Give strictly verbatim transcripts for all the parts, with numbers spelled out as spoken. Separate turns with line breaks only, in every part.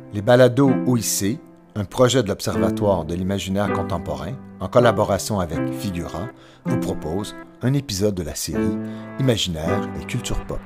Les balados O I C, un projet de l'Observatoire de l'imaginaire contemporain, en collaboration avec Figura, vous propose un épisode de la série Imaginaire et culture pop.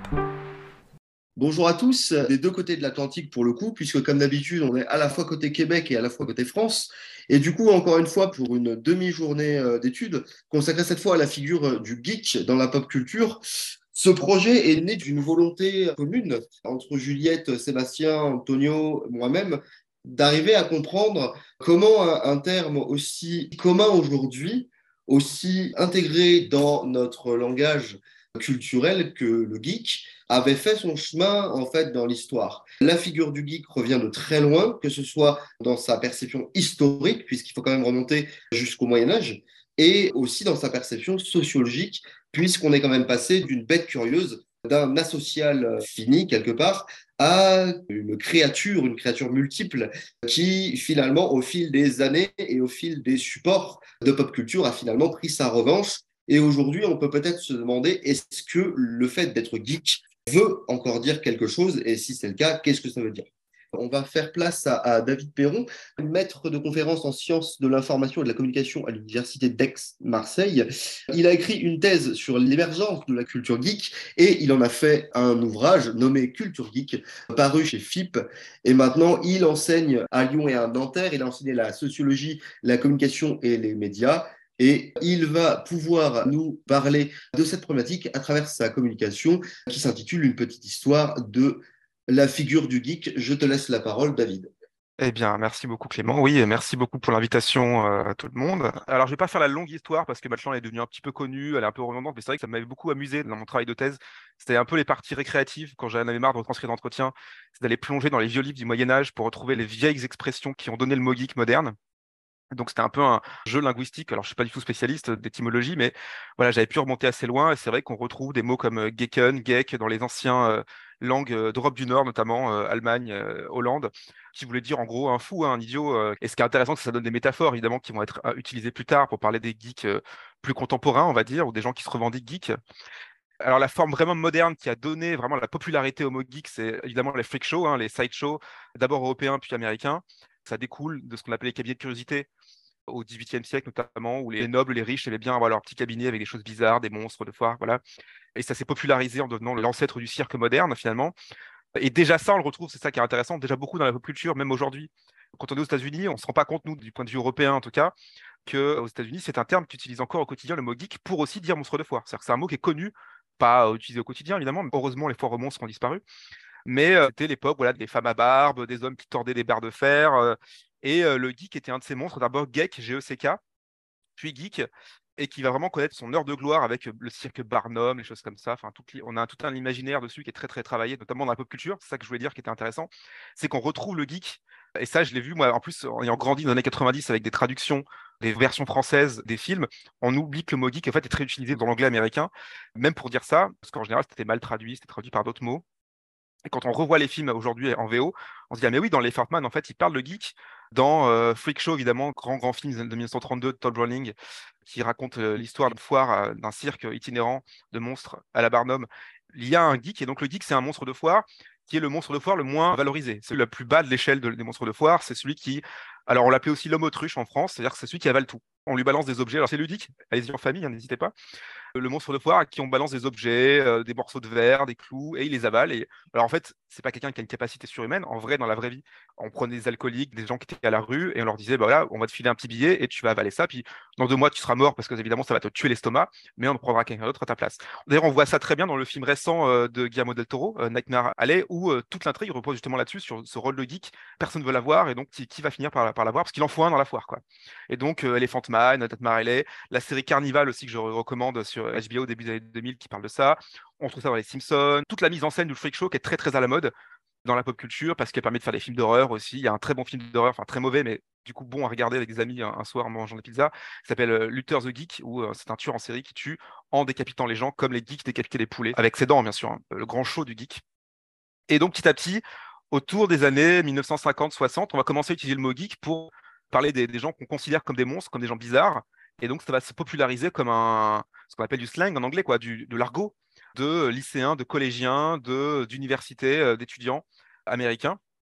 Bonjour à tous, des deux côtés de l'Atlantique pour le coup, puisque comme d'habitude, on est à la fois côté Québec et à la fois côté France. Et du coup, encore une fois, pour une demi-journée euh, d'études, consacrée cette fois à la figure euh, du geek dans la pop culture. Ce projet est né d'une volonté commune entre Juliette, Sébastien, Antonio, moi-même, d'arriver à comprendre comment un, un terme aussi commun aujourd'hui, aussi intégré dans notre langage culturel que le geek, avait fait son chemin en fait dans l'histoire. La figure du geek revient de très loin, que ce soit dans sa perception historique, puisqu'il faut quand même remonter jusqu'au Moyen Âge, et aussi dans sa perception sociologique, puisqu'on est quand même passé d'une bête curieuse, d'un asocial fini quelque part, à une créature, une créature multiple, qui finalement, au fil des années et au fil des supports de pop culture, a finalement pris sa revanche. Et aujourd'hui, on peut peut-être se demander, est-ce que le fait d'être geek veut encore dire quelque chose, et si c'est le cas, qu'est-ce que ça veut dire? On va faire place à, à David Perron, maître de conférences en sciences de l'information et de la communication à l'université d'Aix-Marseille. Il a écrit une thèse sur l'émergence de la culture geek et il en a fait un ouvrage nommé Culture Geek, paru chez F I P. Et maintenant, il enseigne à Lyon et à Nanterre. Il a enseigné la sociologie, la communication et les médias. Et il va pouvoir nous parler de cette problématique à travers sa communication qui s'intitule Une petite histoire de la figure du geek. Je te laisse la parole, David.
Eh bien, merci beaucoup Clément. Oui, et merci beaucoup pour l'invitation euh, à tout le monde. Alors, je vais pas faire la longue histoire parce que maintenant elle est devenue un petit peu connue, elle est un peu redondante, mais c'est vrai que ça m'avait beaucoup amusé dans mon travail de thèse. C'était un peu les parties récréatives quand j'en avais marre de retranscrire d'entretien, c'est d'aller plonger dans les vieux livres du Moyen Âge pour retrouver les vieilles expressions qui ont donné le mot geek moderne. Donc c'était un peu un jeu linguistique. Alors je suis pas du tout spécialiste d'étymologie, mais voilà, j'avais pu remonter assez loin. Et c'est vrai qu'on retrouve des mots comme euh, geken, geek dans les anciens euh, langues euh, d'Europe du Nord, notamment euh, Allemagne, euh, Hollande, qui voulait dire en gros un fou, hein, un idiot. euh. Et ce qui est intéressant, c'est que ça donne des métaphores évidemment qui vont être euh, utilisées plus tard pour parler des geeks euh, plus contemporains, on va dire, ou des gens qui se revendiquent geeks. Alors la forme vraiment moderne qui a donné vraiment la popularité au mot geek, c'est évidemment les freak shows, hein, les side shows, d'abord européens puis américains. Ça découle de ce qu'on appelait les cabinets de curiosité au dix-huitième siècle notamment, où les nobles, les riches aimaient bien avoir leur petit cabinet avec des choses bizarres, des monstres de foire, voilà. Et ça s'est popularisé en devenant l'ancêtre du cirque moderne finalement. Et déjà ça, on le retrouve, c'est ça qui est intéressant, déjà beaucoup dans la pop culture, même aujourd'hui. Quand on est aux États-Unis, on ne se rend pas compte, nous, du point de vue européen en tout cas, que aux États-Unis, c'est un terme qu'utilise encore au quotidien le mot geek pour aussi dire monstre de foire. C'est-à-dire que c'est un mot qui est connu, pas euh, utilisé au quotidien évidemment, mais heureusement les foires aux monstres ont disparu. Mais euh, c'était l'époque voilà, des femmes à barbe, des hommes qui tordaient des barres de fer. euh, et euh, le geek était un de ces monstres, d'abord Geek, G E C K, puis geek, et qui va vraiment connaître son heure de gloire avec le cirque Barnum, les choses comme ça. Enfin, tout, on a tout un imaginaire dessus qui est très très travaillé, notamment dans la pop culture. C'est ça que je voulais dire qui était intéressant, c'est qu'on retrouve le geek. Et ça, je l'ai vu moi. En plus, en ayant grandi dans les années quatre-vingt-dix avec des traductions, des versions françaises des films, on oublie que le mot geek en fait est très utilisé dans l'anglais américain, même pour dire ça, parce qu'en général, c'était mal traduit, c'était traduit par d'autres mots. Et quand on revoit les films aujourd'hui en V O, on se dit, ah mais oui, dans Les Fartman, en fait, il parle de geek. Dans euh, Freak Show, évidemment, grand, grand film de mille neuf cent trente-deux de Todd Browning, qui raconte euh, l'histoire d'une foire, euh, d'un cirque itinérant de monstres à la Barnum. Il y a un geek, et donc le geek, c'est un monstre de foire qui est le monstre de foire le moins valorisé. C'est le plus bas de l'échelle de- des monstres de foire. C'est celui qui, alors on l'appelait aussi l'homme autruche en France, c'est-à-dire que c'est celui qui avale tout. On lui balance des objets. Alors c'est ludique, allez-y en famille, hein, n'hésitez pas. Le monstre de foire à qui on balance des objets, euh, des morceaux de verre, des clous, et il les avale. Et alors en fait, c'est pas quelqu'un qui a une capacité surhumaine. En vrai, dans la vraie vie, on prenait des alcooliques, des gens qui étaient à la rue, et on leur disait, bah voilà, on va te filer un petit billet et tu vas avaler ça. Puis dans deux mois, tu seras mort parce que évidemment, ça va te tuer l'estomac, mais on prendra quelqu'un d'autre à ta place. D'ailleurs, on voit ça très bien dans le film récent euh, de Guillermo del Toro, euh, Nightmare Alley, où euh, toute l'intrigue repose justement là-dessus, sur ce rôle de geek. Personne ne veut l'avoir, et donc qui, qui va finir par, par l'avoir parce qu'il en faut un dans la foire, quoi. Et donc, euh, Elephant Man, Nightmare Alley, la série Carnival aussi que je recommande sur H B O début des années deux mille qui parle de ça. On trouve ça dans les Simpsons. Toute la mise en scène du freak show qui est très très à la mode dans la pop culture parce qu'elle permet de faire des films d'horreur aussi. Il y a un très bon film d'horreur, enfin très mauvais, mais du coup bon à regarder avec des amis un, un soir en mangeant des pizzas. Il s'appelle euh, Luther the Geek où euh, c'est un tueur en série qui tue en décapitant les gens comme les geeks décapitaient les poulets avec ses dents bien sûr, hein, le grand show du geek. Et donc petit à petit, autour des années mille neuf cent cinquante soixante, on va commencer à utiliser le mot geek pour parler des, des gens qu'on considère comme des monstres, comme des gens bizarres. Et donc ça va se populariser comme un, ce qu'on appelle du slang en anglais, quoi, du, de l'argot de lycéens, de collégiens, de, d'universités, euh, d'étudiants américains.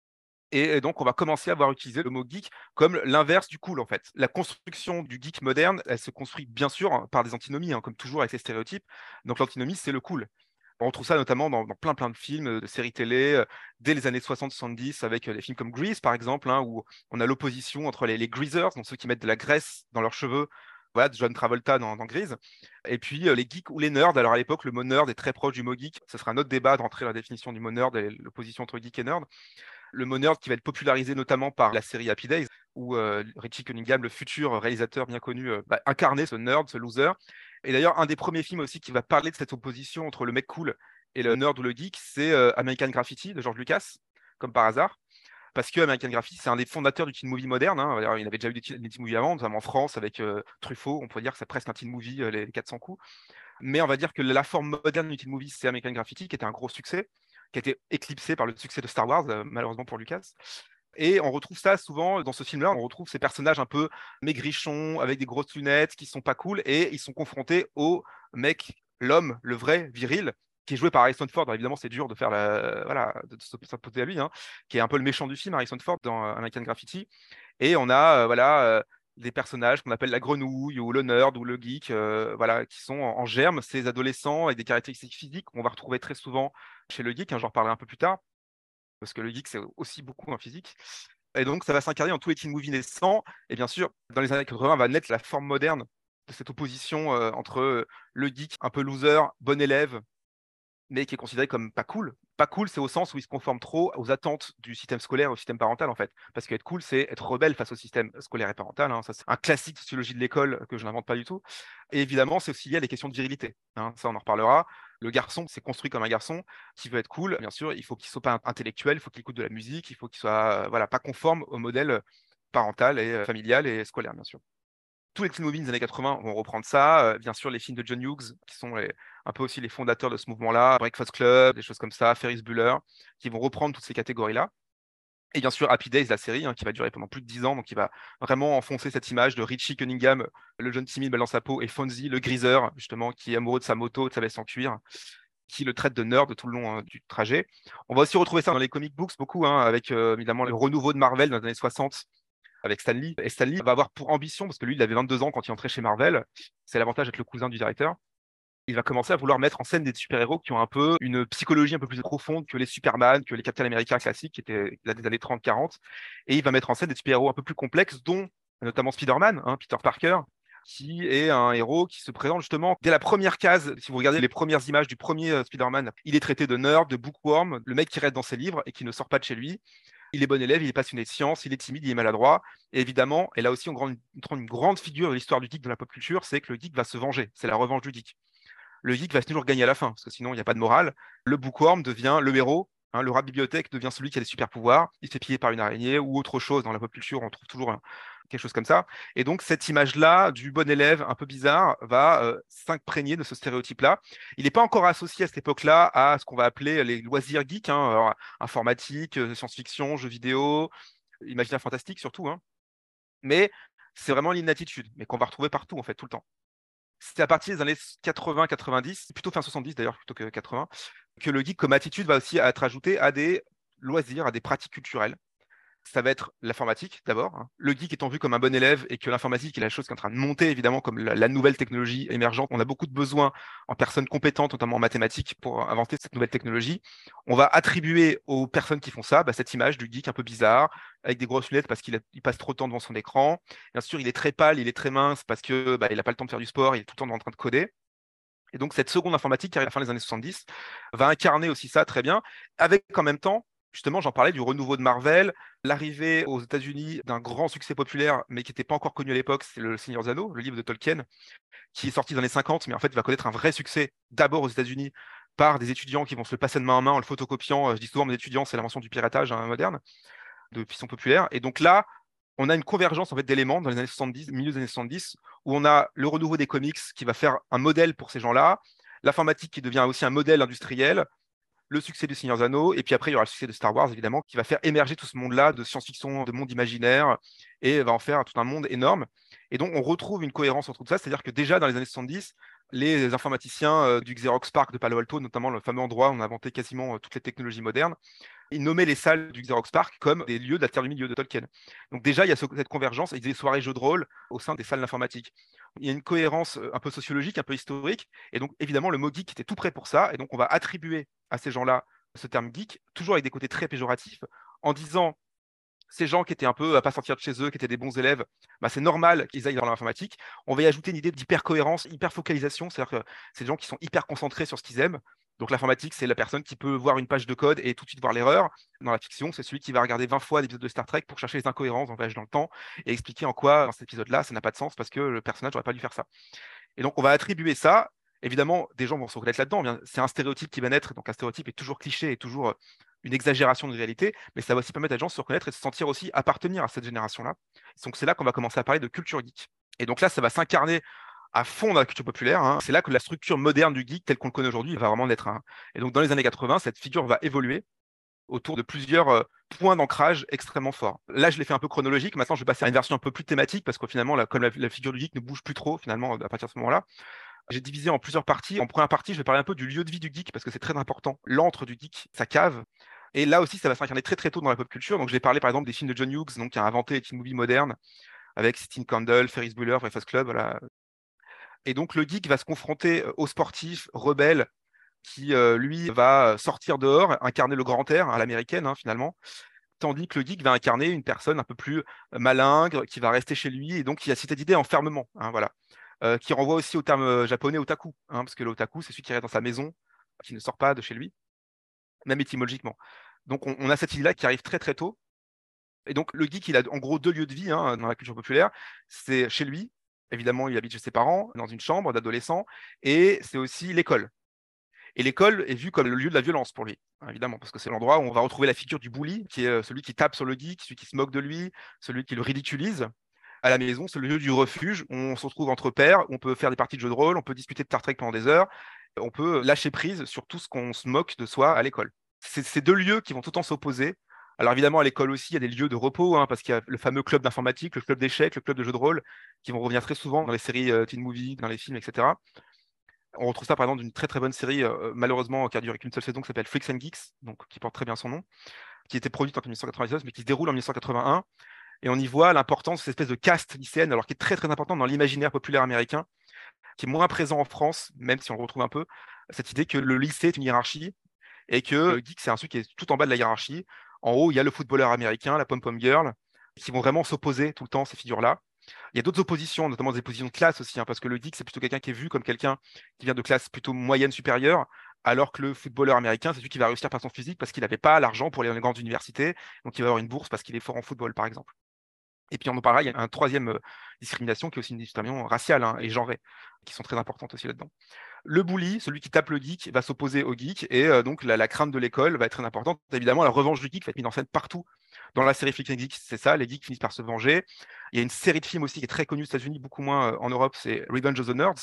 Et donc, on va commencer à avoir utilisé le mot geek comme l'inverse du cool, en fait. La construction du geek moderne, elle se construit bien sûr hein, par des antinomies, hein, comme toujours avec ces stéréotypes. Donc, l'antinomie, c'est le cool. On retrouve ça notamment dans, dans plein, plein de films, de séries télé, euh, dès les années soixante soixante-dix, avec euh, des films comme Grease, par exemple, hein, où on a l'opposition entre les, les greasers, donc ceux qui mettent de la graisse dans leurs cheveux, voilà, de John Travolta dans, dans Grease, et puis euh, les geeks ou les nerds. Alors, à l'époque, le mot nerd est très proche du mot geek. Ce sera un autre débat de rentrer la définition du mot nerd et l'opposition entre geek et nerd. Le mot nerd qui va être popularisé notamment par la série Happy Days, où euh, Richie Cunningham, le futur réalisateur bien connu, euh, bah, incarnait ce nerd, ce loser. Et d'ailleurs, un des premiers films aussi qui va parler de cette opposition entre le mec cool et le nerd ou le geek, c'est euh, American Graffiti de George Lucas, comme par hasard. Parce que American Graffiti, c'est un des fondateurs du teen movie moderne. Hein. Alors, il avait déjà eu des teen, des teen movies avant, notamment en France avec euh, Truffaut. On pourrait dire que c'est presque un teen movie, euh, les quatre cents coups. Mais on va dire que la forme moderne du teen movie, c'est American Graffiti, qui était un gros succès, qui a été éclipsé par le succès de Star Wars, euh, malheureusement pour Lucas. Et on retrouve ça souvent dans ce film-là, on retrouve ces personnages un peu maigrichons, avec des grosses lunettes, qui sont pas cool, et ils sont confrontés au mec, l'homme, le vrai, viril, qui est joué par Harrison Ford. Alors, évidemment, c'est dur de faire la, voilà, de s'opposer à lui, hein, qui est un peu le méchant du film, Harrison Ford, dans euh, American Graffiti. Et on a, euh, voilà, euh, des personnages qu'on appelle la grenouille ou le nerd ou le geek, euh, voilà, qui sont en, en germe, ces adolescents avec des caractéristiques physiques qu'on va retrouver très souvent chez le geek, hein, j'en reparlerai un peu plus tard, parce que le geek, c'est aussi beaucoup un physique. Et donc, ça va s'incarner dans tous les teen movies naissants. Et bien sûr, dans les années quatre-vingts, va naître la forme moderne de cette opposition euh, entre euh, le geek un peu loser, bon élève, mais qui est considéré comme pas cool. Pas cool, c'est au sens où il se conforme trop aux attentes du système scolaire, au système parental, en fait. Parce qu'être cool, c'est être rebelle face au système scolaire et parental. Hein. Ça, c'est un classique de sociologie de l'école que je n'invente pas du tout. Et évidemment, c'est aussi lié à des questions de virilité. Hein. Ça, on en reparlera. Le garçon, c'est construit comme un garçon qui veut être cool. Bien sûr, il faut qu'il soit pas intellectuel, il faut qu'il écoute de la musique, il faut qu'il soit euh, voilà, pas conforme au modèle parental et euh, familial et scolaire, bien sûr. Tous les teen movies des années quatre-vingts vont reprendre ça. Euh, bien sûr, les films de John Hughes, qui sont les, un peu aussi les fondateurs de ce mouvement-là, Breakfast Club, des choses comme ça, Ferris Bueller, qui vont reprendre toutes ces catégories-là. Et bien sûr, Happy Days, la série, hein, qui va durer pendant plus de dix ans, donc qui va vraiment enfoncer cette image de Richie Cunningham, le jeune timide mal dans sa peau, et Fonzie, le greaser, justement, qui est amoureux de sa moto, de sa veste en cuir, qui le traite de nerd tout le long hein, du trajet. On va aussi retrouver ça dans les comic books, beaucoup, hein, avec euh, évidemment le renouveau de Marvel dans les années soixante, avec Stan Lee. Et Stan Lee va avoir pour ambition, parce que lui, il avait vingt-deux ans quand il entrait chez Marvel, c'est l'avantage d'être le cousin du directeur, il va commencer à vouloir mettre en scène des super-héros qui ont un peu une psychologie un peu plus profonde que les Superman, que les Captain America classiques, qui étaient des années trente quarante. Et il va mettre en scène des super-héros un peu plus complexes, dont notamment Spider-Man, hein, Peter Parker, qui est un héros qui se présente justement dès la première case. Si vous regardez les premières images du premier euh, Spider-Man, il est traité de nerd, de bookworm, le mec qui reste dans ses livres et qui ne sort pas de chez lui. Il est bon élève, il est passionné de science, il est timide, il est maladroit. Et évidemment, et là aussi, on grande, une grande figure de l'histoire du geek dans la pop culture, c'est que le geek va se venger. C'est la revanche du geek. Le geek va toujours gagner à la fin, parce que sinon, il n'y a pas de morale. Le bookworm devient le héros. Hein, le rat bibliothèque devient celui qui a des super pouvoirs. Il se fait piller par une araignée ou autre chose. Dans la pop culture, on trouve toujours un, quelque chose comme ça. Et donc, cette image-là du bon élève un peu bizarre va euh, s'imprégner de ce stéréotype-là. Il n'est pas encore associé à cette époque-là à ce qu'on va appeler les loisirs geeks, hein, alors, informatique, euh, science-fiction, jeux vidéo, imaginaire fantastique surtout. Hein. Mais c'est vraiment l'inaptitude, mais qu'on va retrouver partout, en fait, tout le temps. C'est à partir des années quatre-vingts quatre-vingt-dix, plutôt fin soixante-dix d'ailleurs, plutôt que quatre-vingts, que le geek comme attitude va aussi être ajouté à des loisirs, à des pratiques culturelles. Ça va être l'informatique d'abord. Hein. Le geek étant vu comme un bon élève et que l'informatique est la chose qui est en train de monter, évidemment, comme la, la nouvelle technologie émergente. On a beaucoup de besoins en personnes compétentes, notamment en mathématiques, pour inventer cette nouvelle technologie. On va attribuer aux personnes qui font ça bah, cette image du geek un peu bizarre, avec des grosses lunettes parce qu'il a, il passe trop de temps devant son écran. Bien sûr, il est très pâle, il est très mince parce qu'il bah, n'a pas le temps de faire du sport, il est tout le temps en train de coder. Et donc, cette seconde informatique qui arrive à la fin des années soixante-dix va incarner aussi ça très bien, avec en même temps, justement, j'en parlais du renouveau de Marvel, l'arrivée aux États-Unis d'un grand succès populaire, mais qui n'était pas encore connu à l'époque, c'est Le Seigneur des Anneaux, le livre de Tolkien, qui est sorti dans les années cinquante, mais en fait va connaître un vrai succès d'abord aux États-Unis par des étudiants qui vont se le passer de main en main en le photocopiant. Je dis souvent, mes étudiants, c'est l'invention du piratage hein, moderne, de fiction populaire. Et donc là, on a une convergence en fait, d'éléments dans les années soixante-dix, milieu des années soixante-dix, où on a le renouveau des comics qui va faire un modèle pour ces gens-là, l'informatique qui devient aussi un modèle industriel, le succès du Seigneur des Anneaux, et puis après, il y aura le succès de Star Wars, évidemment, qui va faire émerger tout ce monde-là de science-fiction, de monde imaginaire, et va en faire tout un monde énorme. Et donc, on retrouve une cohérence entre tout ça, c'est-à-dire que déjà, dans les années soixante-dix, les informaticiens euh, du Xerox PARC de Palo Alto, notamment le fameux endroit où on a inventé quasiment euh, toutes les technologies modernes, il nommait les salles du Xerox Park comme des lieux de la Terre du Milieu de Tolkien. Donc déjà, il y a ce, cette convergence, il y a des soirées jeux de rôle au sein des salles d'informatique. Il y a une cohérence un peu sociologique, un peu historique, et donc évidemment, le mot geek était tout prêt pour ça, et donc on va attribuer à ces gens-là ce terme geek, toujours avec des côtés très péjoratifs, en disant ces gens qui étaient un peu à pas sortir de chez eux, qui étaient des bons élèves, bah c'est normal qu'ils aillent dans l'informatique. On va y ajouter une idée d'hyper-cohérence, hyper-focalisation, c'est-à-dire que c'est des gens qui sont hyper concentrés sur ce qu'ils aiment. Donc l'informatique, c'est la personne qui peut voir une page de code et tout de suite voir l'erreur. Dans la fiction, c'est celui qui va regarder vingt fois l'épisode de Star Trek pour chercher les incohérences dans le voyage dans le temps et expliquer en quoi, dans cet épisode-là, ça n'a pas de sens parce que le personnage n'aurait pas dû faire ça. Et donc on va attribuer ça. Évidemment, des gens vont se reconnaître là-dedans. C'est un stéréotype qui va naître. Donc un stéréotype est toujours cliché et toujours une exagération de réalité, mais ça va aussi permettre à des gens de se reconnaître et de se sentir aussi appartenir à cette génération-là. Donc c'est là qu'on va commencer à parler de culture geek. Et donc là, ça va s'incarner à fond dans la culture populaire. Hein. C'est là que la structure moderne du geek, telle qu'on le connaît aujourd'hui, va vraiment naître. Hein. Et donc dans les années quatre-vingts, cette figure va évoluer autour de plusieurs euh, points d'ancrage extrêmement forts. Là, je l'ai fait un peu chronologique. Maintenant, je vais passer à une version un peu plus thématique parce que finalement, là, comme la, la figure du geek ne bouge plus trop, finalement, à partir de ce moment-là, j'ai divisé en plusieurs parties. En première partie, je vais parler un peu du lieu de vie du geek parce que c'est très important. L'antre du geek, sa cave. Et là aussi, ça va s'incarner très très tôt dans la pop culture. Donc, je vais parler par exemple des films de John Hughes, donc, qui a inventé les teen movies modernes avec Steve Candle, Ferris Bueller, Breakfast Club. Voilà. Et donc, le geek va se confronter au sportif rebelle qui, euh, lui, va sortir dehors, incarner le grand air à l'américaine, hein, finalement. Tandis que le geek va incarner une personne un peu plus malingre, qui va rester chez lui et donc qui a cette idée enfermement. Hein, voilà. Euh, qui renvoie aussi au terme japonais otaku, hein, parce que l'otaku, c'est celui qui reste dans sa maison, qui ne sort pas de chez lui, même étymologiquement. Donc on, on a cette idée-là qui arrive très très tôt. Et donc le geek, il a en gros deux lieux de vie hein, dans la culture populaire. C'est chez lui, évidemment, il habite chez ses parents, dans une chambre d'adolescent, et c'est aussi l'école. Et l'école est vue comme le lieu de la violence pour lui, hein, évidemment, parce que c'est l'endroit où on va retrouver la figure du bully, qui est celui qui tape sur le geek, celui qui se moque de lui, celui qui le ridiculise. À la maison, c'est le lieu du refuge où on se retrouve entre pairs, où on peut faire des parties de jeux de rôle, on peut discuter de Star Trek pendant des heures, on peut lâcher prise sur tout ce qu'on se moque de soi à l'école. C'est ces deux lieux qui vont tout le temps s'opposer. Alors évidemment, à l'école aussi, il y a des lieux de repos, hein, parce qu'il y a le fameux club d'informatique, le club d'échecs, le club de jeux de rôle, qui vont revenir très souvent dans les séries euh, teen movies, dans les films, et cetera. On retrouve ça par exemple d'une très très bonne série, euh, malheureusement, qui a duré qu'une seule saison, qui s'appelle Freaks and Geeks, donc, qui porte très bien son nom, qui était produite en mille neuf cent quatre-vingt-dix-neuf, mais qui se déroule en mille neuf cent quatre-vingt-un. Et on y voit l'importance de cette espèce de caste lycéenne, alors qui est très très importante dans l'imaginaire populaire américain, qui est moins présent en France, même si on le retrouve un peu, cette idée que le lycée est une hiérarchie et que le geek, c'est un truc qui est tout en bas de la hiérarchie. En haut, il y a le footballeur américain, la pom-pom girl, qui vont vraiment s'opposer tout le temps, ces figures-là. Il y a d'autres oppositions, notamment des oppositions de classe aussi, hein, parce que le geek, c'est plutôt quelqu'un qui est vu comme quelqu'un qui vient de classe plutôt moyenne supérieure, alors que le footballeur américain, c'est celui qui va réussir par son physique parce qu'il n'avait pas l'argent pour aller dans les grandes universités, donc il va avoir une bourse parce qu'il est fort en football, par exemple. Et puis, on en parlera, il y a une troisième euh, discrimination qui est aussi une discrimination raciale hein, et genrée, qui sont très importantes aussi là-dedans. Le bully, celui qui tape le geek, va s'opposer au geek, et euh, donc la, la crainte de l'école va être très importante. Évidemment, la revanche du geek va être mise en scène partout. Dans la série Freaks and Geeks, c'est ça, les geeks finissent par se venger. Il y a une série de films aussi qui est très connue aux États-Unis, beaucoup moins euh, en Europe, c'est Revenge of the Nerds,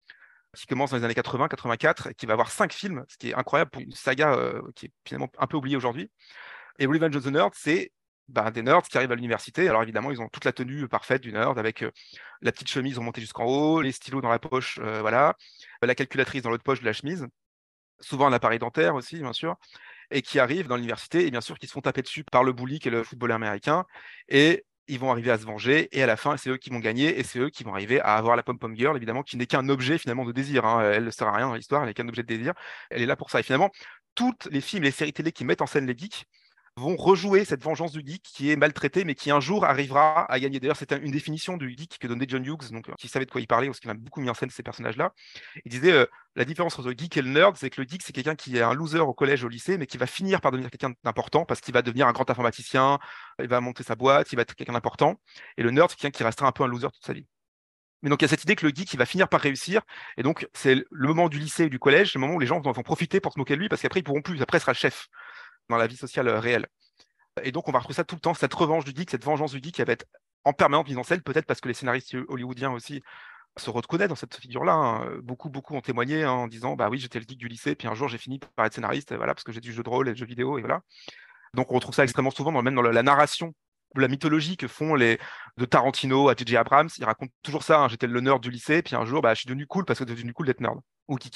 qui commence dans les années quatre-vingts quatre-vingt-quatre, et qui va avoir cinq films, ce qui est incroyable pour une saga euh, qui est finalement un peu oubliée aujourd'hui. Et Revenge of the Nerds, c'est bah, des nerds qui arrivent à l'université. Alors évidemment, ils ont toute la tenue parfaite du nerd avec euh, la petite chemise remontée jusqu'en haut, les stylos dans la poche, euh, voilà, la calculatrice dans l'autre poche de la chemise, souvent un appareil dentaire aussi, bien sûr, et qui arrivent dans l'université et bien sûr qui se font taper dessus par le bully qui est le footballeur américain. Et ils vont arriver à se venger et à la fin, c'est eux qui vont gagner et c'est eux qui vont arriver à avoir la pom-pom girl, évidemment, qui n'est qu'un objet finalement de désir. Hein. Elle ne sert à rien dans l'histoire, elle n'est qu'un objet de désir. Elle est là pour ça. Et finalement, tous les films et les séries télé qui mettent en scène les geeks vont rejouer cette vengeance du geek qui est maltraité, mais qui un jour arrivera à gagner. D'ailleurs, c'était une définition du geek que donnait John Hughes, donc, qui savait de quoi il parlait, parce qu'il a beaucoup mis en scène ces personnages-là. Il disait euh, la différence entre le geek et le nerd, c'est que le geek, c'est quelqu'un qui est un loser au collège, au lycée, mais qui va finir par devenir quelqu'un d'important, parce qu'il va devenir un grand informaticien, il va monter sa boîte, il va être quelqu'un d'important. Et le nerd, c'est quelqu'un qui restera un peu un loser toute sa vie. Mais donc, il y a cette idée que le geek, il va finir par réussir. Et donc, c'est le moment du lycée et du collège, le moment où les gens vont, vont profiter pour se moquer de lui, parce qu'après, ils pourront plus. Après, il sera chef dans la vie sociale euh, réelle. Et donc, on va retrouver ça tout le temps, cette revanche du geek, cette vengeance du geek qui va être en permanence mise en scène, peut-être parce que les scénaristes hollywoodiens aussi se reconnaissent dans cette figure-là. Hein. Beaucoup, beaucoup ont témoigné hein, en disant bah oui, j'étais le geek du lycée, puis un jour j'ai fini par être scénariste, voilà, parce que j'ai du jeu de rôle et du jeu vidéo, et voilà. Donc, on retrouve ça extrêmement souvent, dans, même dans la, la narration, la mythologie que font les de Tarantino à J J Abrams. Ils racontent toujours ça. Hein, j'étais le nerd du lycée, puis un jour, bah, je suis devenu cool parce que c'est devenu cool d'être nerd ou geek.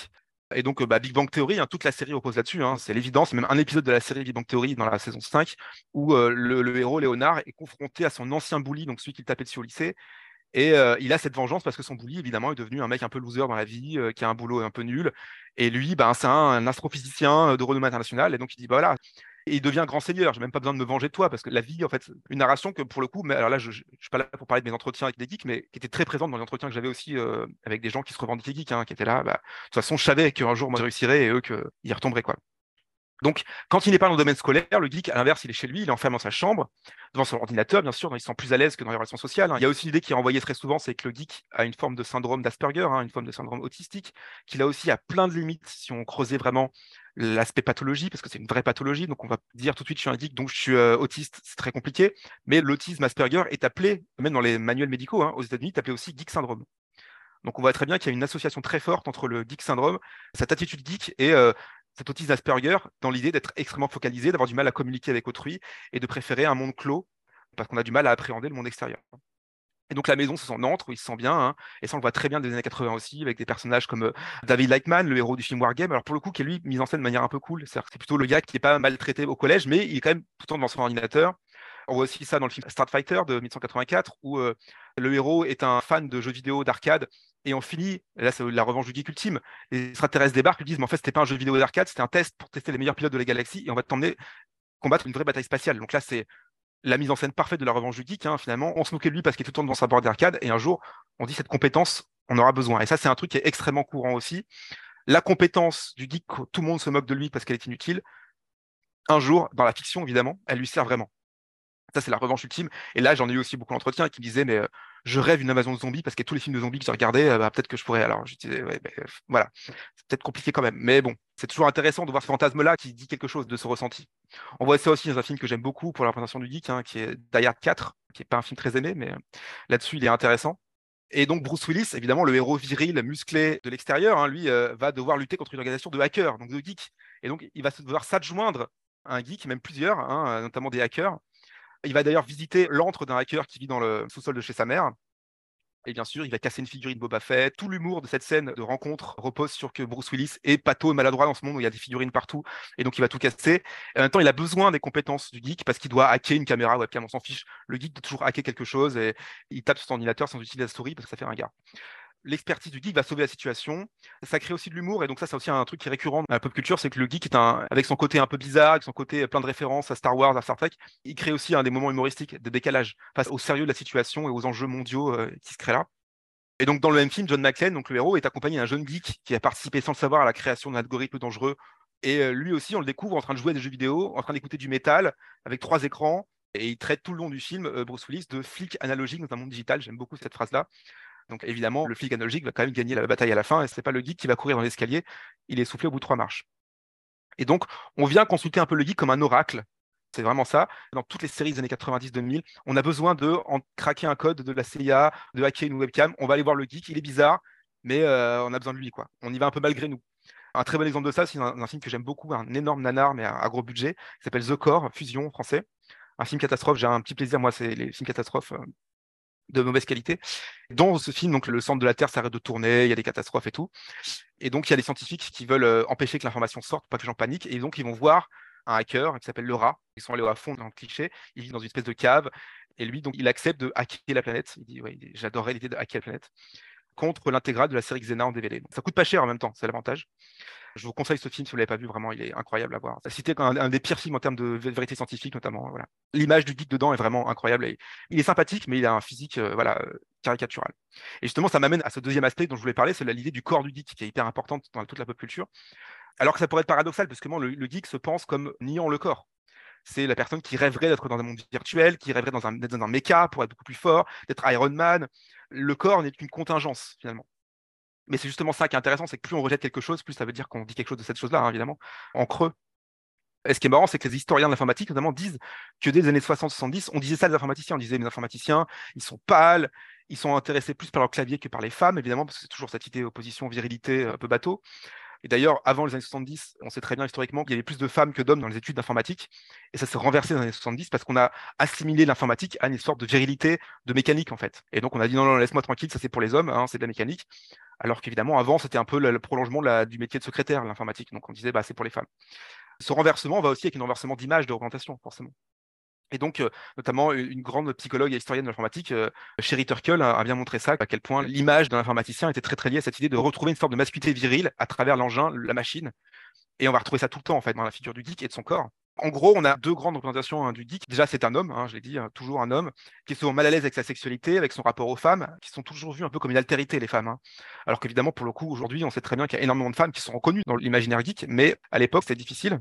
Et donc, bah, Big Bang Theory, hein, toute la série repose là-dessus. Hein, c'est l'évidence. Il y a même un épisode de la série Big Bang Theory dans la saison cinq où euh, le, le héros, Léonard, est confronté à son ancien bully, donc celui qui le tapait dessus au lycée. Et euh, il a cette vengeance parce que son bully, évidemment, est devenu un mec un peu loser dans la vie, euh, qui a un boulot un peu nul. Et lui, ben, c'est un, un astrophysicien de renommée internationale. Et donc, il dit, bah voilà. Et il devient grand seigneur. J'ai même pas besoin de me venger de toi parce que la vie, en fait, une narration que pour le coup, mais alors là, je, je, je suis pas là pour parler de mes entretiens avec des geeks, mais qui était très présente dans les entretiens que j'avais aussi euh, avec des gens qui se revendiquaient geeks, hein, qui étaient là. Bah, de toute façon, je savais qu'un jour, moi, je réussirais et eux, qu'ils y retomberaient, quoi. Donc, quand il n'est pas dans le domaine scolaire, le geek, à l'inverse, il est chez lui, il est enfermé dans sa chambre, devant son ordinateur, bien sûr, donc il se sent plus à l'aise que dans les relations sociales. Hein. Il y a aussi l'idée qui est envoyée très souvent, c'est que le geek a une forme de syndrome d'Asperger, hein, une forme de syndrome autistique, qu'il a aussi à plein de limites si on creusait vraiment l'aspect pathologie, parce que c'est une vraie pathologie. Donc, on va dire tout de suite, je suis un geek, donc je suis euh, autiste, c'est très compliqué. Mais l'autisme Asperger est appelé, même dans les manuels médicaux, hein, aux États-Unis, est appelé aussi geek syndrome. Donc, on voit très bien qu'il y a une association très forte entre le geek syndrome, cette attitude geek et euh, cet autisme Asperger, dans l'idée d'être extrêmement focalisé, d'avoir du mal à communiquer avec autrui et de préférer un monde clos parce qu'on a du mal à appréhender le monde extérieur. Et donc la maison, c'est son antre où il se sent bien, hein, et ça on le voit très bien des années quatre-vingts aussi, avec des personnages comme euh, David Lightman, le héros du film Wargame, alors pour le coup qui est lui mis en scène de manière un peu cool, c'est-à-dire que c'est plutôt le gars qui n'est pas maltraité au collège, mais il est quand même tout le temps devant son ordinateur. On voit aussi ça dans le film Starfighter de mille neuf cent quatre-vingt-quatre, où euh, le héros est un fan de jeux vidéo d'arcade, et on finit, là c'est la revanche du geek ultime, les extraterrestres débarquent, ils disent mais en fait c'était pas un jeu vidéo d'arcade, c'était un test pour tester les meilleurs pilotes de la galaxie, et on va t'emmener combattre une vraie bataille spatiale. Donc là c'est la mise en scène parfaite de la revanche du geek, hein, finalement. On se moquait de lui parce qu'il est tout le temps devant sa borne d'arcade, et un jour, on dit cette compétence, on aura besoin. Et ça, c'est un truc qui est extrêmement courant aussi. La compétence du geek, tout le monde se moque de lui parce qu'elle est inutile. Un jour, dans la fiction, évidemment, elle lui sert vraiment. Ça, c'est la revanche ultime. Et là, j'en ai eu aussi beaucoup d'entretiens qui me disaient, mais euh, je rêve d'une invasion de zombies parce que tous les films de zombies que j'ai regardés, euh, bah, peut-être que je pourrais. Alors, je disais, ouais, bah, euh, voilà, c'est peut-être compliqué quand même. Mais bon, c'est toujours intéressant de voir ce fantasme-là qui dit quelque chose de ce ressenti. On voit ça aussi dans un film que j'aime beaucoup pour la représentation du geek, hein, qui est Die Hard quatre, qui n'est pas un film très aimé, mais euh, là-dessus, il est intéressant. Et donc, Bruce Willis, évidemment, le héros viril, musclé de l'extérieur, hein, lui, euh, va devoir lutter contre une organisation de hackers, donc de geeks. Et donc, il va devoir s'adjoindre à un geek, même plusieurs, hein, notamment des hackers. Il va d'ailleurs visiter l'antre d'un hacker qui vit dans le sous-sol de chez sa mère. Et bien sûr, il va casser une figurine Boba Fett. Tout l'humour de cette scène de rencontre repose sur que Bruce Willis est pâteau et maladroit dans ce monde où il y a des figurines partout. Et donc, il va tout casser. Et en même temps, il a besoin des compétences du geek parce qu'il doit hacker une caméra webcam. On s'en fiche. Le geek doit toujours hacker quelque chose et il tape sur son ordinateur sans utiliser la souris parce que ça fait un gars. L'expertise du geek va sauver la situation. Ça crée aussi de l'humour, et donc ça, c'est aussi un truc qui est récurrent dans la pop culture, c'est que le geek est un, avec son côté un peu bizarre, avec son côté plein de références à Star Wars, à Star Trek, il crée aussi un des moments humoristiques de décalage face au sérieux de la situation et aux enjeux mondiaux euh, qui se créent là. Et donc dans le même film, John McClane, donc le héros, est accompagné d'un jeune geek qui a participé sans le savoir à la création d'un algorithme dangereux. Et euh, lui aussi, on le découvre en train de jouer à des jeux vidéo, en train d'écouter du métal, avec trois écrans. Et il traite tout le long du film, euh, Bruce Willis, de flic analogique dans un monde digital. J'aime beaucoup cette phrase-là. Donc évidemment, le flic analogique va quand même gagner la bataille à la fin, et ce n'est pas le geek qui va courir dans l'escalier, il est soufflé au bout de trois marches. Et donc, on vient consulter un peu le geek comme un oracle. C'est vraiment ça. Dans toutes les séries des années quatre-vingt-dix deux mille, on a besoin de en craquer un code de la C I A, de hacker une webcam. On va aller voir le geek, il est bizarre, mais euh, on a besoin de lui, quoi. On y va un peu malgré nous. Un très bon exemple de ça, c'est un, un film que j'aime beaucoup, un énorme nanar, mais à, à gros budget, qui s'appelle The Core, Fusion en français. Un film catastrophe, j'ai un petit plaisir, moi, c'est les films catastrophes. Euh, de mauvaise qualité. Dans ce film, donc, le centre de la Terre s'arrête de tourner, il y a des catastrophes et tout. Et donc, il y a des scientifiques qui veulent euh, empêcher que l'information sorte, pas que les gens paniquent. Et donc, ils vont voir un hacker qui s'appelle le rat. Ils sont allés à fond dans le cliché. Il vit dans une espèce de cave. Et lui, donc, il accepte de hacker la planète. Il dit, ouais, j'adorerais l'idée de hacker la planète contre l'intégrale de la série Xena en D V D. Donc, ça coûte pas cher en même temps, c'est l'avantage. Je vous conseille ce film si vous ne l'avez pas vu, vraiment, il est incroyable à voir. Cité un, un des pires films en termes de vérité scientifique, notamment. Voilà. L'image du geek dedans est vraiment incroyable. Et il est sympathique, mais il a un physique euh, voilà, euh, caricatural. Et justement, ça m'amène à ce deuxième aspect dont je voulais parler, c'est l'idée du corps du geek, qui est hyper importante dans toute la pop culture. Alors que ça pourrait être paradoxal, parce que le, le geek se pense comme niant le corps. C'est la personne qui rêverait d'être dans un monde virtuel, qui rêverait dans un, d'être dans un méca pour être beaucoup plus fort, d'être Iron Man. Le corps n'est qu'une contingence, finalement. Mais c'est justement ça qui est intéressant, c'est que plus on rejette quelque chose, plus ça veut dire qu'on dit quelque chose de cette chose-là, hein, évidemment, en creux. Et ce qui est marrant, c'est que les historiens de l'informatique, notamment, disent que dès les années soixante soixante-dix, on disait ça des informaticiens, on disait les informaticiens, ils sont pâles, ils sont intéressés plus par leur clavier que par les femmes, évidemment, parce que c'est toujours cette idée opposition virilité un peu bateau. Et d'ailleurs, avant les années soixante-dix, on sait très bien historiquement qu'il y avait plus de femmes que d'hommes dans les études d'informatique. Et ça s'est renversé dans les années soixante-dix parce qu'on a assimilé l'informatique à une sorte de virilité, de mécanique en fait. Et donc on a dit non, non, laisse-moi tranquille, ça c'est pour les hommes, hein, c'est de la mécanique. Alors qu'évidemment, avant, c'était un peu le, le prolongement de la, du métier de secrétaire, l'informatique. Donc on disait, bah, c'est pour les femmes. Ce renversement va aussi avec un renversement d'image, de représentation, forcément. Et donc, euh, notamment, une grande psychologue et historienne de l'informatique, euh, Sherry Turkle, a, a bien montré ça, à quel point l'image d'un informaticien était très très liée à cette idée de retrouver une sorte de masculinité virile à travers l'engin, la machine. Et on va retrouver ça tout le temps, en fait, dans la figure du geek et de son corps. En gros, on a deux grandes représentations hein, du geek. Déjà, c'est un homme, hein, je l'ai dit, hein, toujours un homme, qui est souvent mal à l'aise avec sa sexualité, avec son rapport aux femmes, qui sont toujours vues un peu comme une altérité, les femmes. Hein. Alors qu'évidemment, pour le coup, aujourd'hui, on sait très bien qu'il y a énormément de femmes qui sont reconnues dans l'imaginaire geek, mais à l'époque, c'était difficile.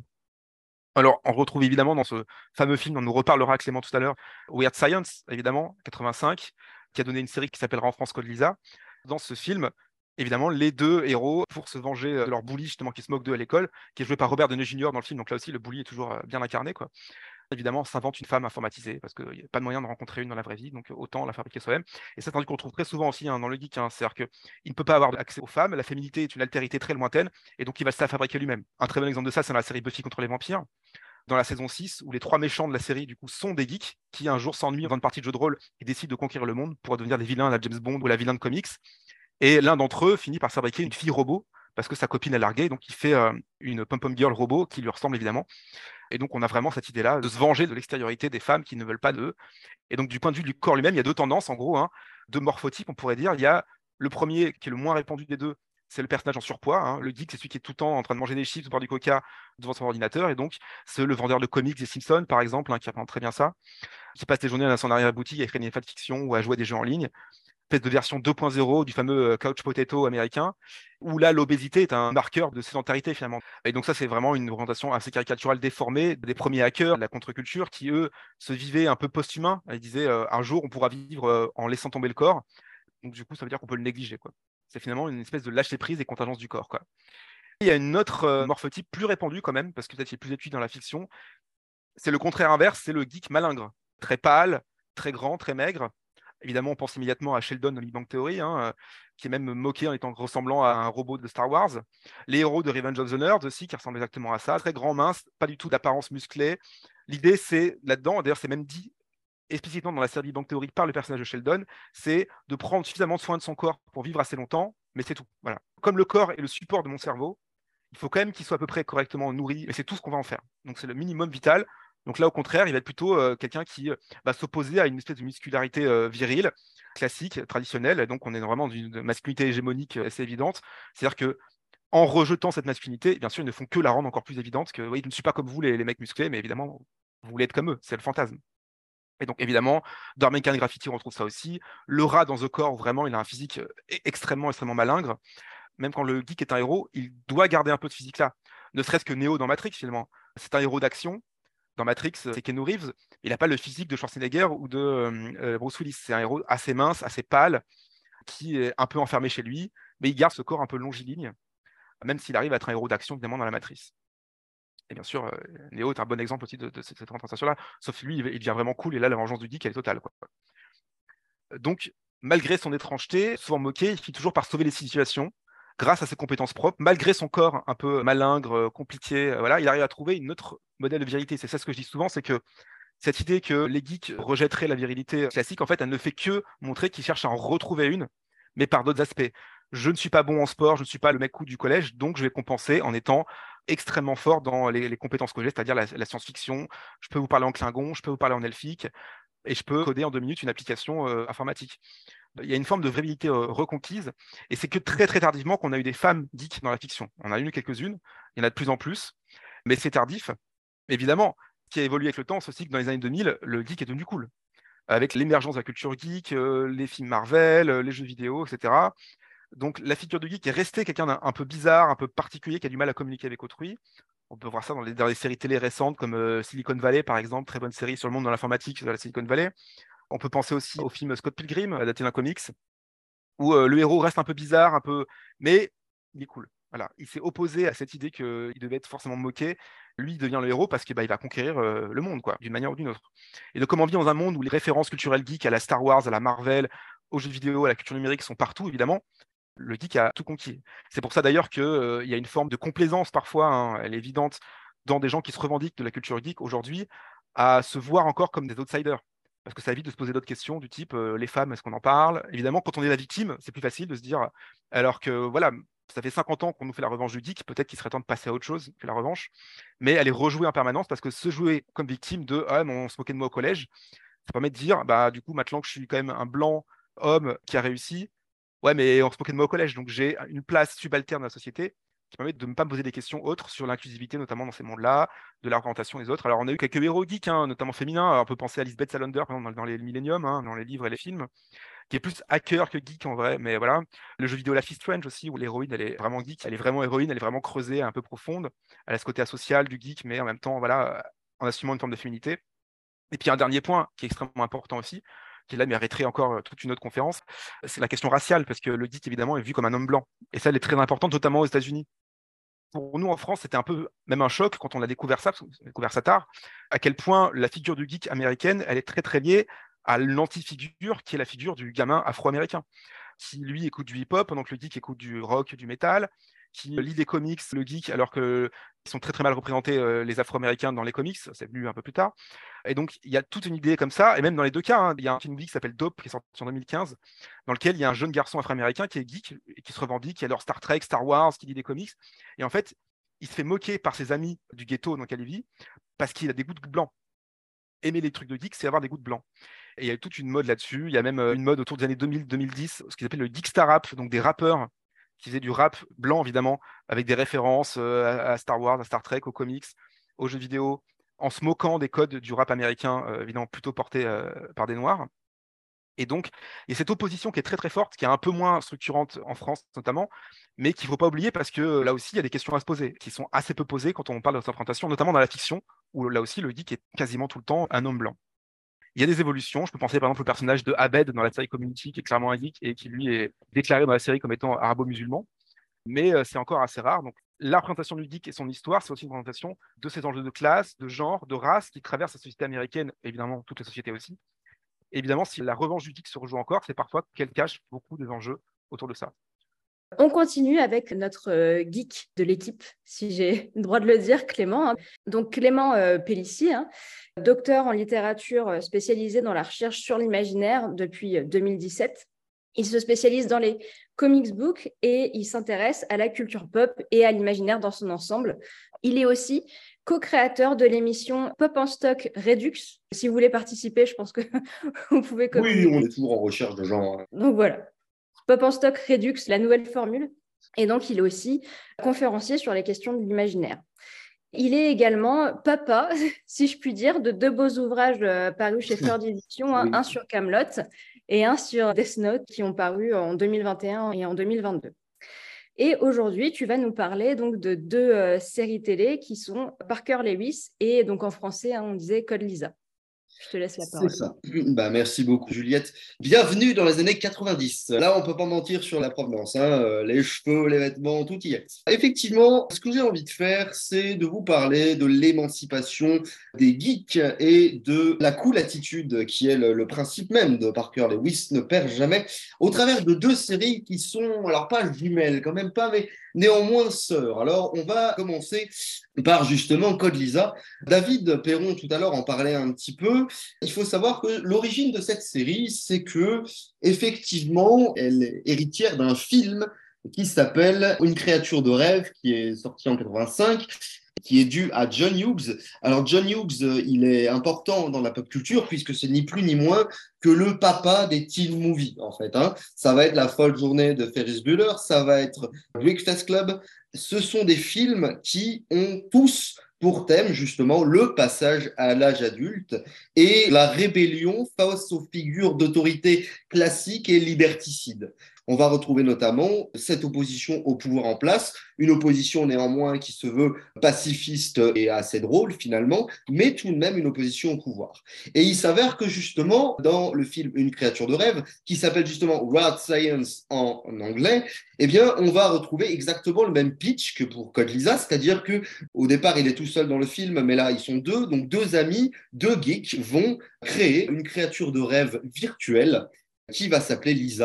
Alors, on retrouve évidemment dans ce fameux film dont nous reparlera Clément tout à l'heure, Weird Science, évidemment, quatre-vingt-cinq, qui a donné une série qui s'appellera en France Code Lisa. Dans ce film, évidemment, les deux héros, pour se venger de leur bully, justement, qui se moque d'eux à l'école, qui est joué par Robert Downey junior dans le film, donc là aussi, le bully est toujours bien incarné, quoi. Évidemment, s'invente une femme informatisée, parce qu'il n'y a pas de moyen de rencontrer une dans la vraie vie, donc autant la fabriquer soi-même. Et c'est un truc qu'on retrouve très souvent aussi hein, dans le geek, hein, c'est-à-dire qu'il ne peut pas avoir accès aux femmes, la féminité est une altérité très lointaine, et donc il va se la fabriquer lui-même. Un très bon exemple de ça, c'est dans la série Buffy contre les vampires, dans la saison six, où les trois méchants de la série, du coup, sont des geeks qui, un jour, s'ennuient dans une partie de jeu de rôle et décident de conquérir le monde pour devenir des vilains à la James Bond ou la vilaine de comics. Et l'un d'entre eux finit par fabriquer une fille robot parce que sa copine est larguée, donc il fait euh, une pom-pom girl robot qui lui ressemble évidemment. Et donc, on a vraiment cette idée-là de se venger de l'extériorité des femmes qui ne veulent pas d'eux. Et donc, du point de vue du corps lui-même, il y a deux tendances, en gros, hein, deux morphotypes, on pourrait dire. Il y a le premier, qui est le moins répandu des deux, c'est le personnage en surpoids. Hein. Le geek, c'est celui qui est tout le temps en train de manger des chips ou boire du coca devant son ordinateur. Et donc, c'est le vendeur de comics des Simpsons, par exemple, hein, qui représente très bien ça, qui passe les journées à son arrière-boutique à écrire des fanfictions ou à jouer à des jeux en ligne. Espèce de version deux point zéro du fameux couch potato américain, où là, l'obésité est un marqueur de sédentarité, finalement. Et donc ça, c'est vraiment une représentation assez caricaturale, déformée, des premiers hackers de la contre-culture qui, eux, se vivaient un peu post-humains. Ils disaient, euh, un jour, on pourra vivre euh, en laissant tomber le corps. Donc du coup, ça veut dire qu'on peut le négliger, quoi. C'est finalement une espèce de lâcher-prise et contingence du corps, quoi. Il y a une autre euh, morphotype plus répandue quand même, parce que peut-être il y a plus d'études dans la fiction, c'est le contraire inverse, c'est le geek malingre. Très pâle, très grand, très maigre. Évidemment, on pense immédiatement à Sheldon dans Big Bang Theory, hein, euh, qui est même moqué en étant ressemblant à un robot de Star Wars. Les héros de Revenge of the Nerds aussi, qui ressemblent exactement à ça. Très grand, mince, pas du tout d'apparence musclée. L'idée, c'est là-dedans, d'ailleurs, c'est même dit explicitement dans la série Big Bang Theory par le personnage de Sheldon, c'est de prendre suffisamment soin de son corps pour vivre assez longtemps, mais c'est tout. Voilà. Comme le corps est le support de mon cerveau, il faut quand même qu'il soit à peu près correctement nourri, mais c'est tout ce qu'on va en faire. Donc c'est le minimum vital. Donc là, au contraire, il va être plutôt euh, quelqu'un qui euh, va s'opposer à une espèce de muscularité euh, virile, classique, traditionnelle. Donc on est vraiment dans une masculinité hégémonique assez évidente. C'est-à-dire que en rejetant cette masculinité, bien sûr, ils ne font que la rendre encore plus évidente que oui, je ne suis pas comme vous, les, les mecs musclés, mais évidemment, vous voulez être comme eux, c'est le fantasme. Et donc, évidemment, dans American Graffiti, on retrouve ça aussi. Le rat dans The Core, vraiment, il a un physique extrêmement, extrêmement malingre. Même quand le geek est un héros, il doit garder un peu de physique-là. Ne serait-ce que Neo dans Matrix, finalement. C'est un héros d'action. Dans Matrix, c'est Keanu Reeves. Il n'a pas le physique de Schwarzenegger ou de euh, Bruce Willis. C'est un héros assez mince, assez pâle, qui est un peu enfermé chez lui, mais il garde ce corps un peu longiligne, même s'il arrive à être un héros d'action, évidemment, dans la Matrice. Et bien sûr, euh, Neo est un bon exemple aussi de, de cette, cette représentation-là. Sauf lui, il, il devient vraiment cool, et là, la vengeance du geek, elle est totale, quoi. Donc, malgré son étrangeté, souvent moqué, il finit toujours par sauver les situations grâce à ses compétences propres, malgré son corps un peu malingre, compliqué. Voilà, il arrive à trouver une autre modèle de virilité. C'est ça ce que je dis souvent, c'est que cette idée que les geeks rejetteraient la virilité classique, en fait, elle ne fait que montrer qu'ils cherchent à en retrouver une, mais par d'autres aspects. Je ne suis pas bon en sport, je ne suis pas le mec cool du collège, donc je vais compenser en étant extrêmement fort dans les, les compétences que j'ai, c'est-à-dire la, la science-fiction. Je peux vous parler en klingon, je peux vous parler en elfique, et je peux coder en deux minutes une application euh, informatique. Il y a une forme de virilité euh, reconquise, et c'est que très très tardivement qu'on a eu des femmes geeks dans la fiction. On a eu quelques-unes, il y en a de plus en plus, mais c'est tardif. Évidemment, ce qui a évolué avec le temps, c'est aussi que dans les années deux mille, le geek est devenu cool. Avec l'émergence de la culture geek, euh, les films Marvel, euh, les jeux vidéo, et cetera. Donc la figure du geek est restée quelqu'un d'un un peu bizarre, un peu particulier, qui a du mal à communiquer avec autrui. On peut voir ça dans les, dans les séries télé récentes comme euh, Silicon Valley, par exemple, très bonne série sur le monde de l'informatique de la Silicon Valley. On peut penser aussi au film Scott Pilgrim, adapté d'un comics, où euh, le héros reste un peu bizarre, un peu, mais il est cool. Voilà. Il s'est opposé à cette idée qu'il devait être forcément moqué. Lui, il devient le héros parce qu'il bah, va conquérir euh, le monde, quoi, d'une manière ou d'une autre. Et donc, comme on vit dans un monde où les références culturelles geeks à la Star Wars, à la Marvel, aux jeux vidéo, à la culture numérique sont partout, évidemment, Le geek a tout conquis. C'est pour ça d'ailleurs qu'il euh, y a une forme de complaisance parfois, hein, elle est évidente, dans des gens qui se revendiquent de la culture geek aujourd'hui, à se voir encore comme des outsiders. Parce que ça évite de se poser d'autres questions du type euh, les femmes, est-ce qu'on en parle? Évidemment, quand on est la victime, c'est plus facile de se dire, alors que voilà, ça fait cinquante ans qu'on nous fait la revanche du geek, peut-être qu'il serait temps de passer à autre chose que la revanche, mais elle est rejouée en permanence parce que se jouer comme victime de ah, mais on se moquait de moi au collège, ça permet de dire bah du coup maintenant que je suis quand même un blanc homme qui a réussi, ouais mais on se moquait de moi au collège, donc j'ai une place subalterne dans la société qui permet de ne pas me poser des questions autres sur l'inclusivité, notamment dans ces mondes-là, de la représentation des autres. Alors on a eu quelques héros geeks, hein, notamment féminins, on peut penser à Lisbeth Salander par exemple, dans les Millennium, hein, dans les livres et les films, qui est plus hacker que geek en vrai, mais voilà. Le jeu vidéo Life is Strange aussi, où l'héroïne, elle est vraiment geek, elle est vraiment héroïne, elle est vraiment creusée, un peu profonde. Elle a ce côté asocial du geek, mais en même temps, voilà, en assumant une forme de féminité. Et puis un dernier point qui est extrêmement important aussi, qui là mériterait encore toute une autre conférence, c'est la question raciale, parce que le geek, évidemment, est vu comme un homme blanc. Et ça, elle est très importante, notamment aux États-Unis. Pour nous, en France, c'était un peu même un choc quand on a découvert ça, parce qu'on a découvert ça tard, à quel point la figure du geek américaine, elle est très très liée à l'anti-figure qui est la figure du gamin afro-américain, qui lui écoute du hip-hop, donc le geek écoute du rock, du métal, qui lit des comics, le geek, alors qu'ils sont très très mal représentés, euh, les afro-américains dans les comics, c'est venu un peu plus tard. Et donc, il y a toute une idée comme ça, et même dans les deux cas, hein, il y a un film geek qui s'appelle Dope, qui est sorti en deux mille quinze, dans lequel il y a un jeune garçon afro-américain qui est geek, et qui se revendique, qui adore Star Trek, Star Wars, qui lit des comics, et en fait, il se fait moquer par ses amis du ghetto dans lequel il vit, parce qu'il a des goûts de blanc. Aimer les trucs de geek, c'est avoir des goûts de blanc. Et il y a toute une mode là-dessus. Il y a même une mode autour des années deux mille deux mille dix, ce qu'ils appellent le geekstar rap, donc des rappeurs qui faisaient du rap blanc, évidemment, avec des références à Star Wars, à Star Trek, aux comics, aux jeux vidéo, en se moquant des codes du rap américain, euh, évidemment plutôt porté euh, par des Noirs. Et donc, il y a cette opposition qui est très très forte, qui est un peu moins structurante en France notamment, mais qu'il ne faut pas oublier parce que là aussi, il y a des questions à se poser, qui sont assez peu posées quand on parle de cette représentation, notamment dans la fiction, où là aussi, le geek est quasiment tout le temps un homme blanc. Il y a des évolutions. Je peux penser par exemple au personnage de Abed dans la série Community, qui est clairement un geek et qui lui est déclaré dans la série comme étant arabo-musulman. Mais euh, c'est encore assez rare. Donc la représentation du geek et son histoire, c'est aussi une représentation de ces enjeux de classe, de genre, de race qui traversent la société américaine, évidemment toutes les sociétés aussi. Et évidemment, si la revanche du geek se rejoue encore, c'est parfois qu'elle cache beaucoup des enjeux autour de ça.
On continue avec notre euh, geek de l'équipe, si j'ai le droit de le dire, Clément. Hein. Donc Clément euh, Pellissier, hein, docteur en littérature spécialisé dans la recherche sur l'imaginaire depuis deux mille dix-sept. Il se spécialise dans les comics books et il s'intéresse à la culture pop et à l'imaginaire dans son ensemble. Il est aussi co-créateur de l'émission Pop en Stock Redux. Si vous voulez participer, je pense que vous pouvez...
Oui, on est toujours en recherche de gens. Hein.
Donc voilà. Pop en Stock Redux, la nouvelle formule. Et donc, il est aussi conférencier sur les questions de l'imaginaire. Il est également papa, si je puis dire, de deux beaux ouvrages euh, parus chez Third Edition, hein, oui. Un sur Kaamelott et un sur Death Note, qui ont paru en deux mille vingt et un et en deux mille vingt-deux. Et aujourd'hui, tu vas nous parler donc de deux euh, séries télé qui sont Parker Lewis et donc en français, hein, on disait Code Lisa. Je te laisse la parole.
C'est ça. Bah, merci beaucoup, Juliette. Bienvenue dans les années quatre-vingt-dix. Là, on ne peut pas mentir sur la provenance. Hein. Les cheveux, les vêtements, tout y est. Effectivement, ce que j'ai envie de faire, c'est de vous parler de l'émancipation des geeks et de la cool attitude qui est le, le principe même de Parker Lewis ne perd jamais, au travers de deux séries qui sont, alors pas jumelles, quand même pas, mais néanmoins sœurs. Alors, on va commencer par justement Code Lisa. David Perron, tout à l'heure, en parlait un petit peu. Il faut savoir que l'origine de cette série, c'est que, effectivement, elle est héritière d'un film qui s'appelle Une créature de rêve, qui est sorti en quatre-vingt-cinq, qui est dû à John Hughes. Alors, John Hughes, il est important dans la pop culture, puisque c'est ni plus ni moins que le papa des teen movies, en fait. Hein. Ça va être La folle journée de Ferris Bueller, ça va être Breakfast Club. Ce sont des films qui ont tous pour thème, justement, le passage à l'âge adulte et la rébellion face aux figures d'autorité classiques et liberticides. On va retrouver notamment cette opposition au pouvoir en place, une opposition néanmoins qui se veut pacifiste et assez drôle finalement, mais tout de même une opposition au pouvoir. Et il s'avère que justement, dans le film Une créature de rêve, qui s'appelle justement Weird Science en, en anglais, eh bien, on va retrouver exactement le même pitch que pour Code Lisa, c'est-à-dire qu'au départ, il est tout seul dans le film, mais là, ils sont deux, donc deux amis, deux geeks vont créer une créature de rêve virtuelle qui va s'appeler Lisa,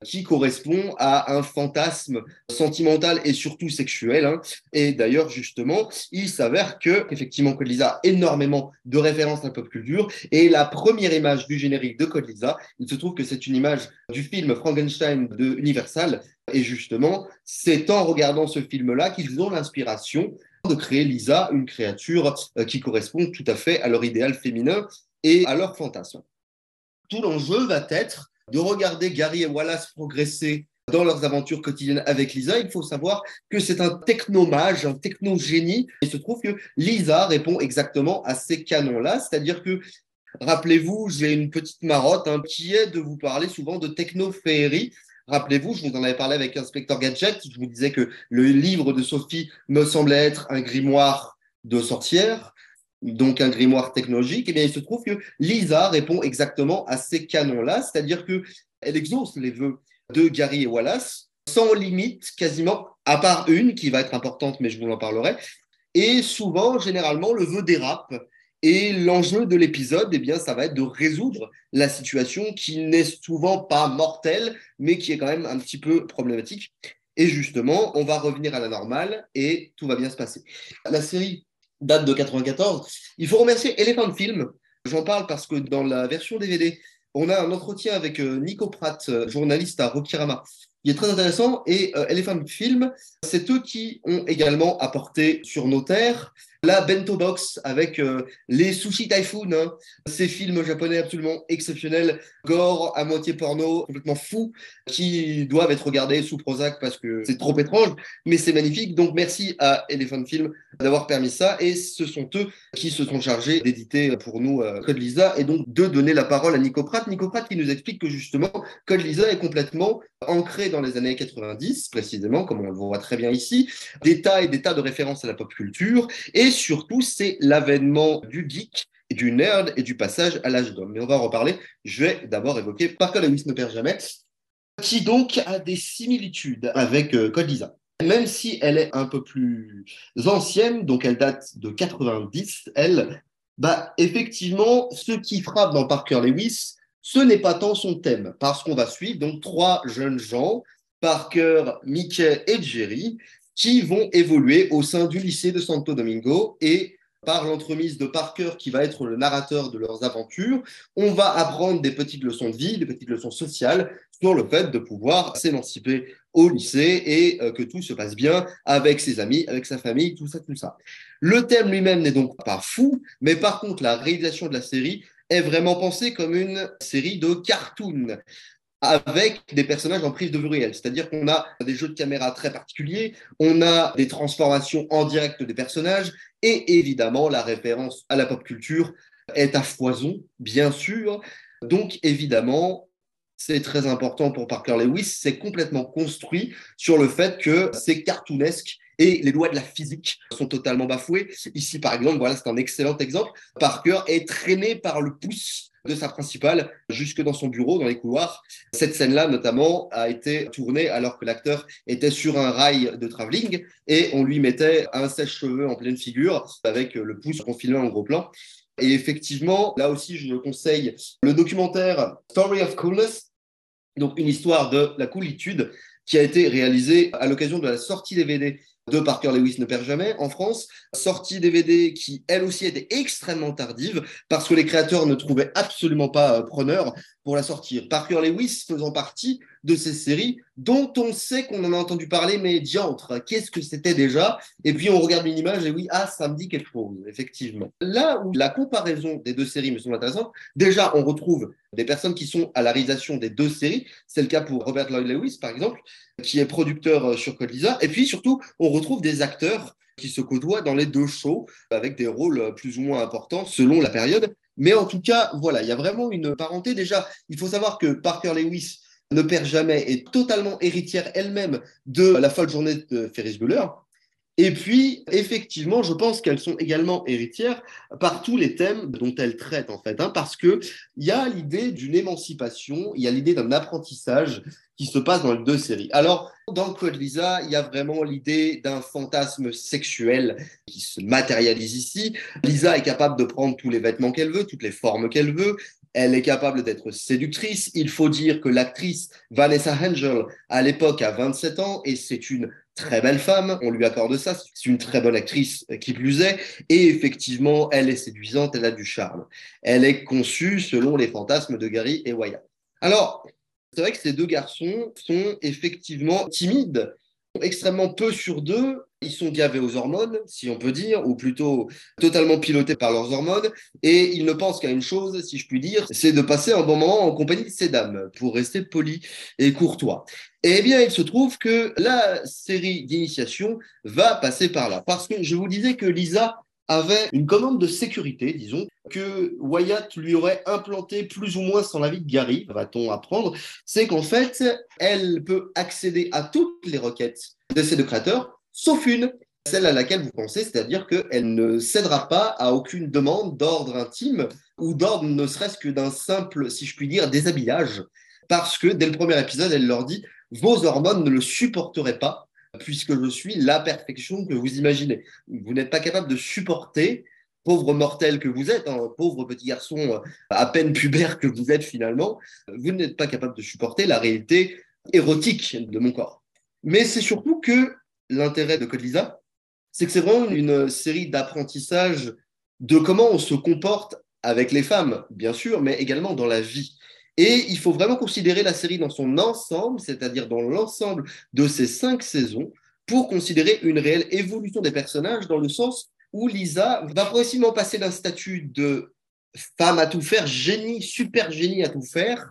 qui correspond à un fantasme sentimental et surtout sexuel. Hein. Et d'ailleurs, justement, il s'avère que, effectivement, Code Lisa a énormément de références à la pop culture. Et la première image du générique de Code Lisa, il se trouve que c'est une image du film Frankenstein de Universal. Et justement, c'est en regardant ce film-là qu'ils ont l'inspiration de créer Lisa, une créature qui correspond tout à fait à leur idéal féminin et à leur fantasme. Tout l'enjeu va être de regarder Gary et Wallace progresser dans leurs aventures quotidiennes avec Lisa. Il faut savoir que c'est un technomage, un technogénie. Il se trouve que Lisa répond exactement à ces canons-là, c'est-à-dire que, rappelez-vous, j'ai une petite marotte hein, qui est de vous parler souvent de technoféerie. Rappelez-vous, je vous en avais parlé avec Inspecteur Gadget, je vous disais que le livre de Sophie me semblait être un grimoire de sorcière, donc un grimoire technologique. Et bien, il se trouve que Lisa répond exactement à ces canons-là, c'est-à-dire qu'elle exauce les vœux de Gary et Wallace sans limite, quasiment, à part une qui va être importante, mais je vous en parlerai. Et souvent, généralement, le vœu dérape. Et l'enjeu de l'épisode, eh bien, ça va être de résoudre la situation qui n'est souvent pas mortelle, mais qui est quand même un petit peu problématique. Et justement, on va revenir à la normale et tout va bien se passer. La série date de quatre-vingt-quatorze. Il faut remercier Elephant Film. J'en parle parce que dans la version D V D, on a un entretien avec Nico Pratt, journaliste à Rokirama, qui est très intéressant. Et euh, Elephant Film, c'est eux qui ont également apporté sur nos terres la bento box avec euh, les sushi typhoon, hein, ces films japonais absolument exceptionnels, gore, à moitié porno, complètement fous, qui doivent être regardés sous Prozac parce que c'est trop étrange, mais c'est magnifique. Donc merci à Elephant Film d'avoir permis ça, et ce sont eux qui se sont chargés d'éditer pour nous euh, Code Lisa, et donc de donner la parole à Nico Pratt. Nico Pratt qui nous explique que justement Code Lisa est complètement ancré dans les années quatre-vingt-dix, précisément, comme on le voit très bien ici, des tas et des tas de références à la pop culture, et surtout, c'est l'avènement du geek, et du nerd et du passage à l'âge d'homme. Mais on va en reparler. Je vais d'abord évoquer Parker Lewis ne perd jamais, qui donc a des similitudes avec euh, Code Lisa. Même si elle est un peu plus ancienne, donc elle date de quatre-vingt-dix, elle, bah effectivement, ce qui frappe dans Parker Lewis, ce n'est pas tant son thème, parce qu'on va suivre donc trois jeunes gens, Parker, Mickey et Jerry, qui vont évoluer au sein du lycée de Santo Domingo, et par l'entremise de Parker, qui va être le narrateur de leurs aventures, on va apprendre des petites leçons de vie, des petites leçons sociales sur le fait de pouvoir s'émanciper au lycée et euh, que tout se passe bien avec ses amis, avec sa famille, tout ça, tout ça. Le thème lui-même n'est donc pas fou, mais par contre, la réalisation de la série est vraiment pensée comme une série de cartoons, avec des personnages en prise de vue réelle. C'est-à-dire qu'on a des jeux de caméra très particuliers, on a des transformations en direct des personnages, et évidemment, la référence à la pop culture est à foison, bien sûr. Donc, évidemment, c'est très important pour Parker Lewis, c'est complètement construit sur le fait que c'est cartoonesque et les lois de la physique sont totalement bafouées. Ici, par exemple, voilà, c'est un excellent exemple. Parker est traîné par le pouce de sa principale jusque dans son bureau, dans les couloirs. Cette scène-là, notamment, a été tournée alors que l'acteur était sur un rail de travelling et on lui mettait un sèche-cheveux en pleine figure avec le pouce qu'on filmait en gros plan. Et effectivement, là aussi, je conseille le documentaire Story of Coolness, donc une histoire de la coolitude, qui a été réalisé à l'occasion de la sortie D V D de Parker Lewis ne perd jamais en France, sortie D V D qui elle aussi était extrêmement tardive parce que les créateurs ne trouvaient absolument pas euh, preneur pour la sortir. Parker Lewis faisant partie de ces séries dont on sait qu'on en a entendu parler, mais diantre, qu'est-ce que c'était déjà? Et puis on regarde une image et oui, ah, ça me dit quelque chose, effectivement. Là où la comparaison des deux séries me semble intéressante, déjà on retrouve des personnes qui sont à la réalisation des deux séries, c'est le cas pour Robert Lloyd Lewis par exemple, qui est producteur sur Code Lisa, et puis surtout on retrouve des acteurs qui se côtoient dans les deux shows avec des rôles plus ou moins importants selon la période. Mais en tout cas, voilà, il y a vraiment une parenté. Déjà, il faut savoir que Parker Lewis ne perd jamais est totalement héritière elle-même de La folle journée de Ferris Bueller. Et puis, effectivement, je pense qu'elles sont également héritières par tous les thèmes dont elles traitent, en fait, hein, parce qu'il y a l'idée d'une émancipation, il y a l'idée d'un apprentissage qui se passe dans les deux séries. Alors, dans Code Lisa, il y a vraiment l'idée d'un fantasme sexuel qui se matérialise ici. Lisa est capable de prendre tous les vêtements qu'elle veut, toutes les formes qu'elle veut. Elle est capable d'être séductrice. Il faut dire que l'actrice Vanessa Angel, à l'époque, a vingt-sept ans et c'est une très belle femme. On lui accorde ça. C'est une très bonne actrice qui plus est. Et effectivement, elle est séduisante, elle a du charme. Elle est conçue selon les fantasmes de Gary et Wyatt. Alors, c'est vrai que ces deux garçons sont effectivement timides, extrêmement peu sûrs d'eux. Ils sont gavés aux hormones, si on peut dire, ou plutôt totalement pilotés par leurs hormones. Et ils ne pensent qu'à une chose, si je puis dire, c'est de passer un bon moment en compagnie de ces dames, pour rester poli et courtois. Eh bien, il se trouve que la série d'initiation va passer par là. Parce que je vous disais que Lisa avait une commande de sécurité, disons, que Wyatt lui aurait implanté plus ou moins sans l'avis de Gary, va-t-on apprendre, c'est qu'en fait, elle peut accéder à toutes les requêtes de ces deux créateurs, sauf une, celle à laquelle vous pensez, c'est-à-dire qu'elle ne cédera pas à aucune demande d'ordre intime ou d'ordre ne serait-ce que d'un simple, si je puis dire, déshabillage, parce que dès le premier épisode, elle leur dit « Vos hormones ne le supporteraient pas, puisque je suis la perfection que vous imaginez. Vous n'êtes pas capable de supporter, pauvre mortel que vous êtes, hein, pauvre petit garçon à peine pubère que vous êtes finalement, vous n'êtes pas capable de supporter la réalité érotique de mon corps. » Mais c'est surtout que l'intérêt de Code Lisa, c'est que c'est vraiment une série d'apprentissage de comment on se comporte avec les femmes, bien sûr, mais également dans la vie. Et il faut vraiment considérer la série dans son ensemble, c'est-à-dire dans l'ensemble de ces cinq saisons, pour considérer une réelle évolution des personnages, dans le sens où Lisa va progressivement passer d'un statut de femme à tout faire, génie, super génie à tout faire,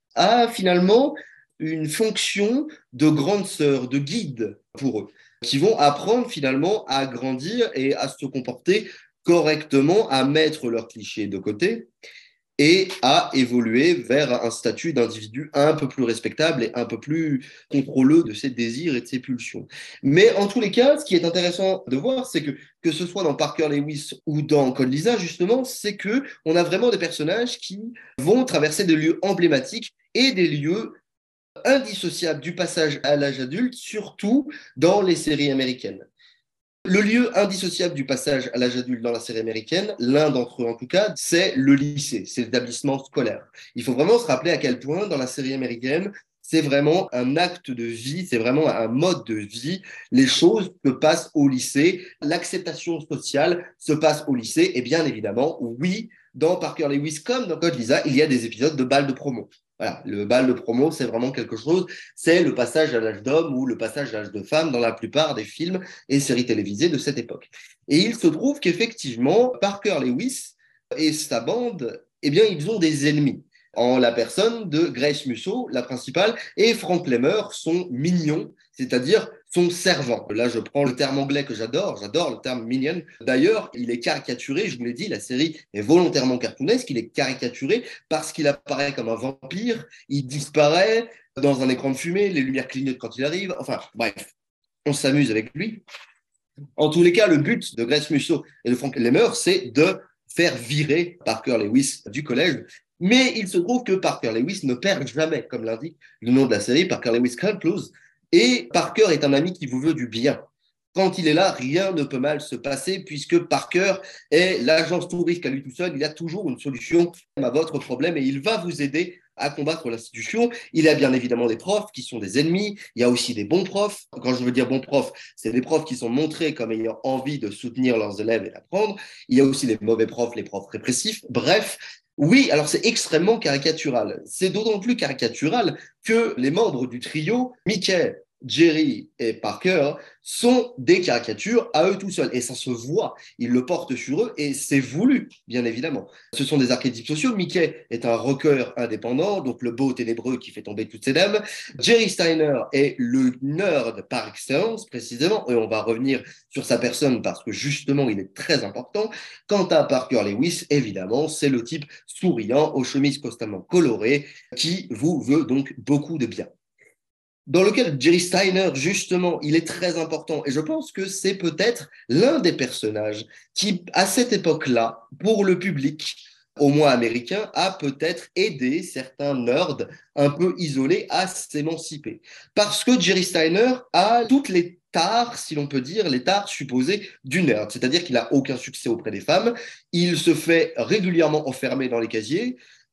à finalement une fonction de grande sœur, de guide pour eux, qui vont apprendre finalement à grandir et à se comporter correctement, à mettre leurs clichés de côté et à évoluer vers un statut d'individu un peu plus respectable et un peu plus contrôleux de ses désirs et de ses pulsions. Mais en tous les cas, ce qui est intéressant de voir, c'est que que ce soit dans Parker Lewis ou dans Code Lisa, justement, c'est qu'on a vraiment des personnages qui vont traverser des lieux emblématiques et des lieux indissociables du passage à l'âge adulte, surtout dans les séries américaines. Le lieu indissociable du passage à l'âge adulte dans la série américaine, l'un d'entre eux en tout cas, c'est le lycée, c'est l'établissement scolaire. Il faut vraiment se rappeler à quel point dans la série américaine, c'est vraiment un acte de vie, c'est vraiment un mode de vie. Les choses se passent au lycée, l'acceptation sociale se passe au lycée, et bien évidemment, oui, dans Parker Lewis comme dans Code Lisa, il y a des épisodes de bal de promo. Voilà, le bal de promo, c'est vraiment quelque chose, c'est le passage à l'âge d'homme ou le passage à l'âge de femme dans la plupart des films et séries télévisées de cette époque. Et il se trouve qu'effectivement, Parker Lewis et sa bande, eh bien, ils ont des ennemis, en la personne de Grace Musso, la principale, et Frank Lemmer, son mignon, c'est-à-dire son servant. Là, je prends le terme anglais que j'adore, j'adore le terme minion. D'ailleurs, il est caricaturé, je vous l'ai dit, la série est volontairement cartoonesque, il est caricaturé parce qu'il apparaît comme un vampire, il disparaît dans un écran de fumée, les lumières clignotent quand il arrive, enfin, bref, on s'amuse avec lui. En tous les cas, le but de Grace Musso et de Frank Lemmer, c'est de faire virer Parker Lewis du collège. Mais il se trouve que Parker Lewis ne perd jamais, comme l'indique le nom de la série, Parker Lewis Can't Lose. Et Parker est un ami qui vous veut du bien. Quand il est là, rien ne peut mal se passer puisque Parker est l'agence touriste à lui tout seul. Il a toujours une solution à votre problème et il va vous aider à combattre l'institution. Il y a bien évidemment des profs qui sont des ennemis. Il y a aussi des bons profs. Quand je veux dire bons profs, c'est des profs qui sont montrés comme ayant envie de soutenir leurs élèves et d'apprendre. Il y a aussi les mauvais profs, les profs répressifs. Bref, oui, alors c'est extrêmement caricatural. C'est d'autant plus caricatural que les membres du trio, Mickey, Jerry et Parker, sont des caricatures à eux tout seuls. Et ça se voit, ils le portent sur eux et c'est voulu, bien évidemment. Ce sont des archétypes sociaux. Mickey est un rocker indépendant, donc le beau ténébreux qui fait tomber toutes ces dames. Jerry Steiner est le nerd par excellence, précisément, et on va revenir sur sa personne parce que justement, il est très important. Quant à Parker Lewis, évidemment, c'est le type souriant, aux chemises constamment colorées, qui vous veut donc beaucoup de bien. Dans lequel Jerry Steiner, justement, il est très important. Et je pense que c'est peut-être l'un des personnages qui, à cette époque-là, pour le public, au moins américain, a peut-être aidé certains nerds un peu isolés à s'émanciper. Parce que Jerry Steiner a toutes les tares, si l'on peut dire, les tares supposées du nerd. C'est-à-dire qu'il n'a aucun succès auprès des femmes, il se fait régulièrement enfermer dans les casiers,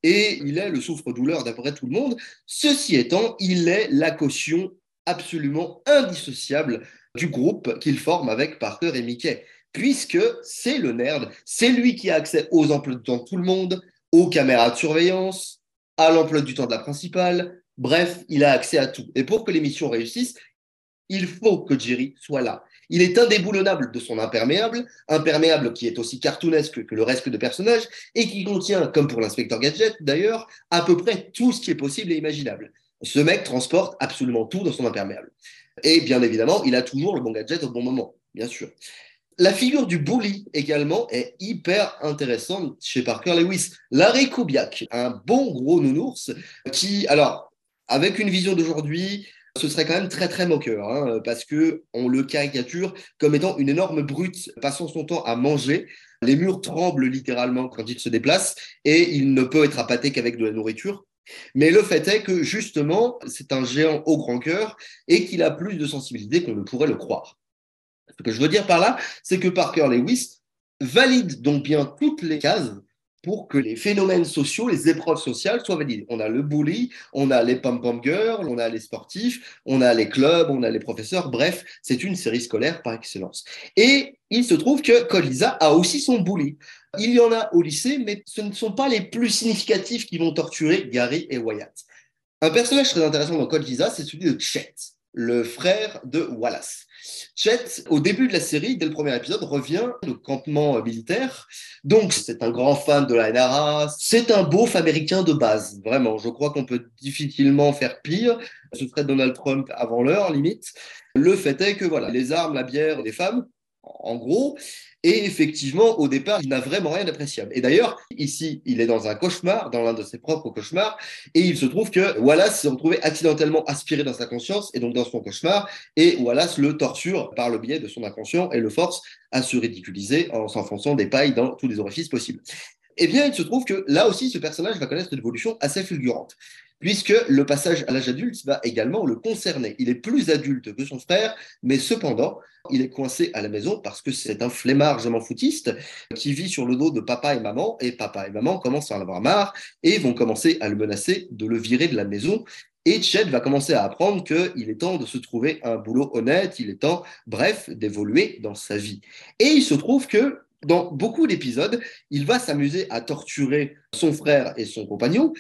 et il est le souffre-douleur d'à peu près tout le monde. Ceci étant, il est la caution absolument indissociable du groupe qu'il forme avec Parker et Mickey, puisque c'est le nerd, c'est lui qui a accès aux emplois du temps de tout le monde, aux caméras de surveillance, à l'emploi du temps de la principale, bref, il a accès à tout. Et pour que l'émission réussisse, il faut que Jerry soit là. Il est indéboulonnable de son imperméable, imperméable qui est aussi cartoonesque que le reste de personnages et qui contient, comme pour l'inspecteur Gadget d'ailleurs, à peu près tout ce qui est possible et imaginable. Ce mec transporte absolument tout dans son imperméable. Et bien évidemment, il a toujours le bon gadget au bon moment, bien sûr. La figure du bully également est hyper intéressante chez Parker Lewis. Larry Kubiak, un bon gros nounours qui, alors, avec une vision d'aujourd'hui, ce serait quand même très très moqueur, hein, parce qu'on le caricature comme étant une énorme brute passant son temps à manger. Les murs tremblent littéralement quand il se déplace et il ne peut être appâté qu'avec de la nourriture. Mais le fait est que justement, c'est un géant au grand cœur et qu'il a plus de sensibilité qu'on ne pourrait le croire. Ce que je veux dire par là, c'est que Parker Lewis valide donc bien toutes les cases pour que les phénomènes sociaux, les épreuves sociales soient validées. On a le bully, on a les pom-pom girls, on a les sportifs, on a les clubs, on a les professeurs, bref, c'est une série scolaire par excellence. Et il se trouve que Code Lisa a aussi son bully. Il y en a au lycée, mais ce ne sont pas les plus significatifs qui vont torturer Gary et Wyatt. Un personnage très intéressant dans Code Lisa, c'est celui de Chet, le frère de Wallace. Chet, au début de la série, dès le premier épisode, revient au campement militaire. Donc, c'est un grand fan de la N R A. C'est un beauf américain de base, vraiment. Je crois qu'on peut difficilement faire pire. Ce serait Donald Trump avant l'heure, limite. Le fait est que, voilà, les armes, la bière, les femmes, en gros. Et effectivement, au départ, il n'a vraiment rien d'appréciable. Et d'ailleurs, ici, il est dans un cauchemar, dans l'un de ses propres cauchemars, et il se trouve que Wallace s'est retrouvé accidentellement aspiré dans sa conscience, et donc dans son cauchemar, et Wallace le torture par le biais de son inconscient et le force à se ridiculiser en s'enfonçant des pailles dans tous les orifices possibles. Eh bien, il se trouve que là aussi, ce personnage va connaître une évolution assez fulgurante, puisque le passage à l'âge adulte va également le concerner. Il est plus adulte que son frère, mais cependant, il est coincé à la maison parce que c'est un flemmard je m'en foutiste qui vit sur le dos de papa et maman, et papa et maman commencent à en avoir marre et vont commencer à le menacer de le virer de la maison. Et Chet va commencer à apprendre qu'il est temps de se trouver un boulot honnête, il est temps, bref, d'évoluer dans sa vie. Et il se trouve que dans beaucoup d'épisodes, il va s'amuser à torturer son frère et son compagnon,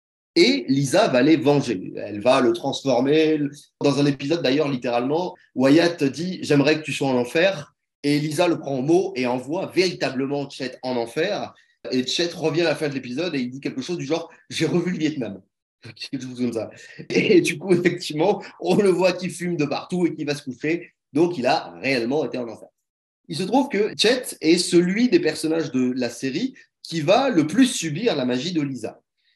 et Lisa va les venger. Elle va le transformer. Dans un épisode, d'ailleurs, littéralement, Wyatt dit « J'aimerais que tu sois en enfer ». Et Lisa le prend au mot et envoie véritablement Chet en enfer. Et Chet revient à la fin de l'épisode et il dit quelque chose du genre « J'ai revu le Vietnam ». Quelque chose comme ça. Et du coup, effectivement, on le voit qui fume de partout et qui va se coucher. Donc, il a réellement été en enfer. Il se trouve que Chet est celui des personnages de la série qui va le plus subir la magie de Lisa.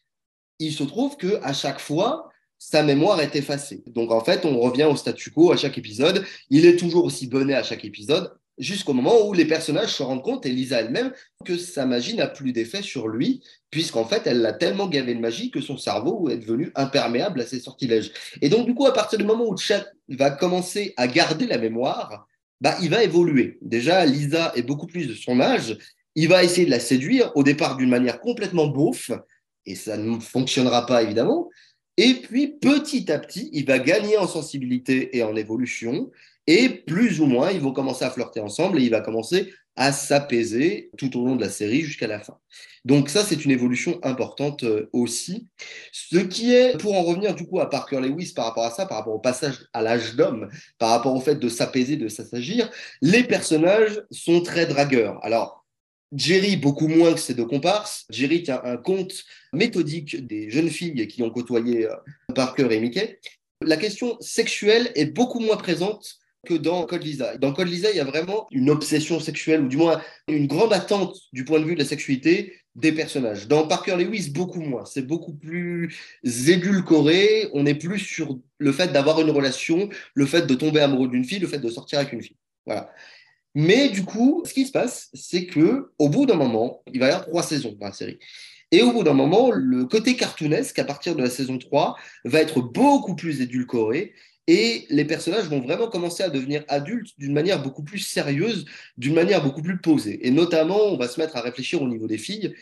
Il se trouve qu'à chaque fois, sa mémoire est effacée. Donc, en fait, on revient au statu quo à chaque épisode. Il est toujours aussi bonnet à chaque épisode, jusqu'au moment où les personnages se rendent compte, et Lisa elle-même, que sa magie n'a plus d'effet sur lui, puisqu'en fait, elle l'a tellement gavé de magie que son cerveau est devenu imperméable à ses sortilèges. Et donc, du coup, à partir du moment où Chet va commencer à garder la mémoire, bah, il va évoluer. Déjà, Lisa est beaucoup plus de son âge. Il va essayer de la séduire, au départ d'une manière complètement beauf, et ça ne fonctionnera pas, évidemment. Et puis, petit à petit, il va gagner en sensibilité et en évolution, et plus ou moins, ils vont commencer à flirter ensemble, et il va commencer à s'apaiser tout au long de la série jusqu'à la fin. Donc ça, c'est une évolution importante euh, aussi. Ce qui est, pour en revenir du coup à Parker Lewis par rapport à ça, par rapport au passage à l'âge d'homme, par rapport au fait de s'apaiser, de s'assagir, les personnages sont très dragueurs. Alors, Jerry, beaucoup moins que ses deux comparses. Jerry tient un compte méthodique des jeunes filles qui ont côtoyé euh, Parker et Mickey. La question sexuelle est beaucoup moins présente que dans Code Lisa. Dans Code Lisa, il y a vraiment une obsession sexuelle, ou du moins une grande attente du point de vue de la sexualité des personnages. Dans Parker Lewis, beaucoup moins. C'est beaucoup plus édulcoré. On est plus sur le fait d'avoir une relation, le fait de tomber amoureux d'une fille, le fait de sortir avec une fille. Voilà. Mais du coup, ce qui se passe, c'est que au bout d'un moment, il va y avoir trois saisons dans la série. Et au bout d'un moment, le côté cartoonesque, à partir de la saison trois, va être beaucoup plus édulcoré. Et les personnages vont vraiment commencer à devenir adultes d'une manière beaucoup plus sérieuse, d'une manière beaucoup plus posée. Et notamment, on va se mettre à réfléchir au niveau des filles.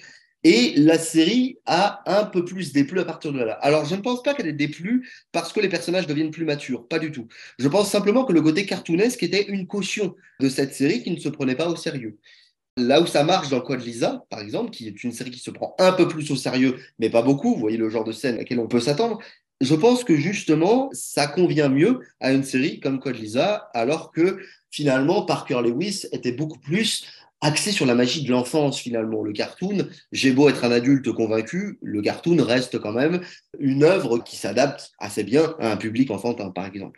Et la série a un peu plus déplu à partir de là. Alors, je ne pense pas qu'elle ait déplu parce que les personnages deviennent plus matures, pas du tout. Je pense simplement que le côté cartoonesque était une caution de cette série qui ne se prenait pas au sérieux. Là où ça marche dans Code Lisa, par exemple, qui est une série qui se prend un peu plus au sérieux, mais pas beaucoup, vous voyez le genre de scène à laquelle on peut s'attendre, je pense que justement, ça convient mieux à une série comme Code Lisa, alors que finalement, Parker Lewis était beaucoup plus axé sur la magie de l'enfance, finalement. Le cartoon, j'ai beau être un adulte convaincu, le cartoon reste quand même une œuvre qui s'adapte assez bien à un public enfantin, par exemple.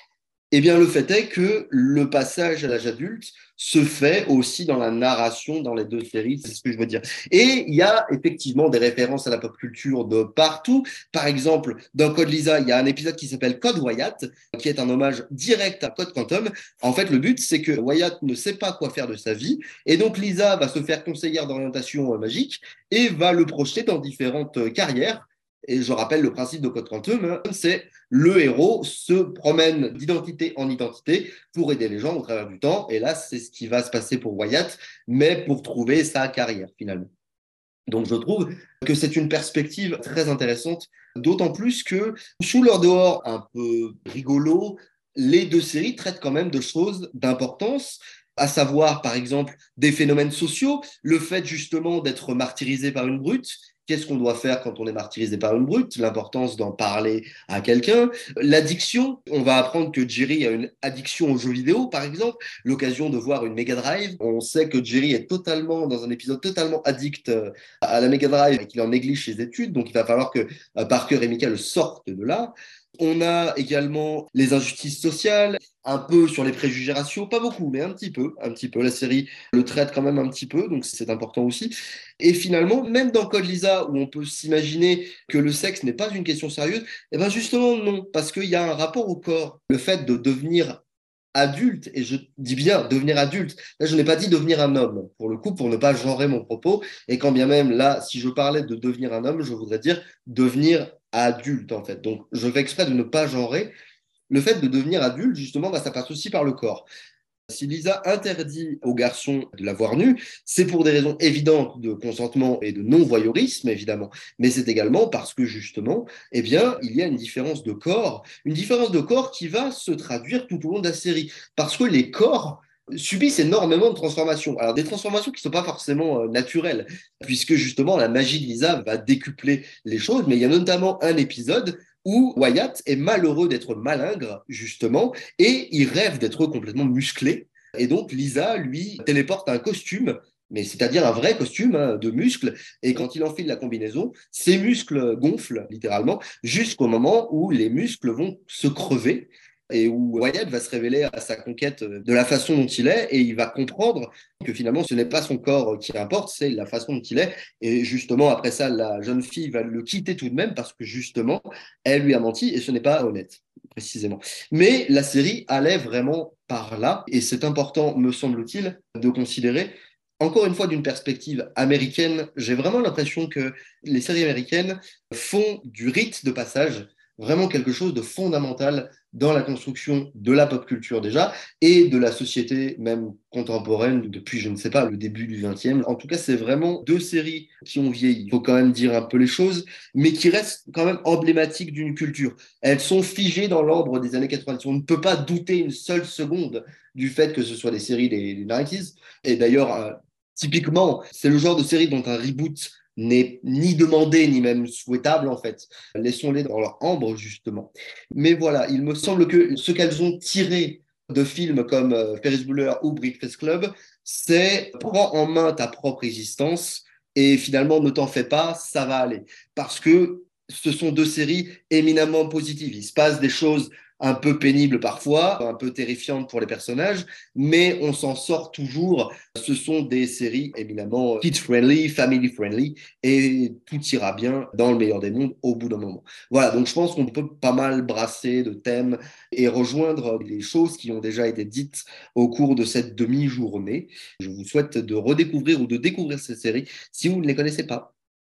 Eh bien, le fait est que le passage à l'âge adulte se fait aussi dans la narration dans les deux séries, c'est ce que je veux dire. Et il y a effectivement des références à la pop culture de partout. Par exemple, dans Code Lisa, il y a un épisode qui s'appelle Code Wyatt, qui est un hommage direct à Code Quantum. En fait, le but, c'est que Wyatt ne sait pas quoi faire de sa vie, et donc Lisa va se faire conseillère d'orientation magique et va le projeter dans différentes carrières. Et je rappelle le principe de Code Quantum, hein, c'est le héros se promène d'identité en identité pour aider les gens au travers du temps. Et là, c'est ce qui va se passer pour Wyatt, mais pour trouver sa carrière finalement. Donc je trouve que c'est une perspective très intéressante, d'autant plus que sous leur dehors un peu rigolo, les deux séries traitent quand même de choses d'importance, à savoir par exemple des phénomènes sociaux, le fait justement d'être martyrisé par une brute. Qu'est-ce qu'on doit faire quand on est martyrisé par une brute? L'importance d'en parler à quelqu'un. L'addiction, on va apprendre que Jerry a une addiction aux jeux vidéo, par exemple. L'occasion de voir une Mega Drive. On sait que Jerry est totalement, dans un épisode totalement addict à la Mega Drive et qu'il en néglige ses études. Donc, il va falloir que Parker et Mika le sortent de là. On a également les injustices sociales, un peu sur les préjugés raciaux, pas beaucoup, mais un petit peu, un petit peu. La série le traite quand même un petit peu, donc c'est important aussi. Et finalement, même dans Code Lisa, où on peut s'imaginer que le sexe n'est pas une question sérieuse, eh ben justement non, parce qu'il y a un rapport au corps. Le fait de devenir adulte, et je dis bien devenir adulte, là je n'ai pas dit devenir un homme, pour le coup, pour ne pas genrer mon propos, et quand bien même là, si je parlais de devenir un homme, je voudrais dire devenir adulte en fait. Donc je fais exprès de ne pas genrer. Le fait de devenir adulte, justement, bah, ça passe aussi par le corps. Si Lisa interdit aux garçons de la voir nue, c'est pour des raisons évidentes de consentement et de non-voyeurisme, évidemment, mais c'est également parce que, justement, eh bien, il y a une différence de corps, une différence de corps qui va se traduire tout au long de la série, parce que les corps subissent énormément de transformations. Alors, des transformations qui ne sont pas forcément euh, naturelles, puisque, justement, la magie de Lisa va décupler les choses, mais il y a notamment un épisode où Wyatt est malheureux d'être malingre, justement, et il rêve d'être complètement musclé. Et donc, Lisa, lui, téléporte un costume, mais c'est-à-dire un vrai costume hein, de muscles. Et quand il enfile la combinaison, ses muscles gonflent, littéralement, jusqu'au moment où les muscles vont se crever et où Wyatt va se révéler à sa conquête de la façon dont il est et il va comprendre que finalement ce n'est pas son corps qui importe, c'est la façon dont il est. Et justement, après ça, la jeune fille va le quitter tout de même parce que justement, elle lui a menti et ce n'est pas honnête, précisément. Mais la série allait vraiment par là et c'est important, me semble-t-il, de considérer. Encore une fois, d'une perspective américaine, j'ai vraiment l'impression que les séries américaines font du rite de passage vraiment quelque chose de fondamental dans la construction de la pop culture déjà et de la société même contemporaine depuis, je ne sais pas, le début du vingtième. En tout cas, c'est vraiment deux séries qui ont vieilli. Il faut quand même dire un peu les choses, mais qui restent quand même emblématiques d'une culture. Elles sont figées dans l'ambre des années quatre-vingt-dix. On ne peut pas douter une seule seconde du fait que ce soit des séries des, des quatre-vingt-dix. Et d'ailleurs, euh, typiquement, c'est le genre de série dont un reboot n'est ni demandé ni même souhaitable en fait. Laissons-les dans leur ambre justement. Mais voilà, il me semble que ce qu'elles ont tiré de films comme euh, Ferris Bueller ou Breakfast Club, c'est prends en main ta propre existence et finalement ne t'en fais pas, ça va aller. Parce que ce sont deux séries éminemment positives. Il se passe des choses un peu pénibles parfois, un peu terrifiantes pour les personnages, mais on s'en sort toujours. Ce sont des séries éminemment kid-friendly, family-friendly, et tout ira bien dans le meilleur des mondes au bout d'un moment. Voilà, donc je pense qu'on peut pas mal brasser de thèmes et rejoindre les choses qui ont déjà été dites au cours de cette demi-journée. Je vous souhaite de redécouvrir ou de découvrir ces séries si vous ne les connaissez pas.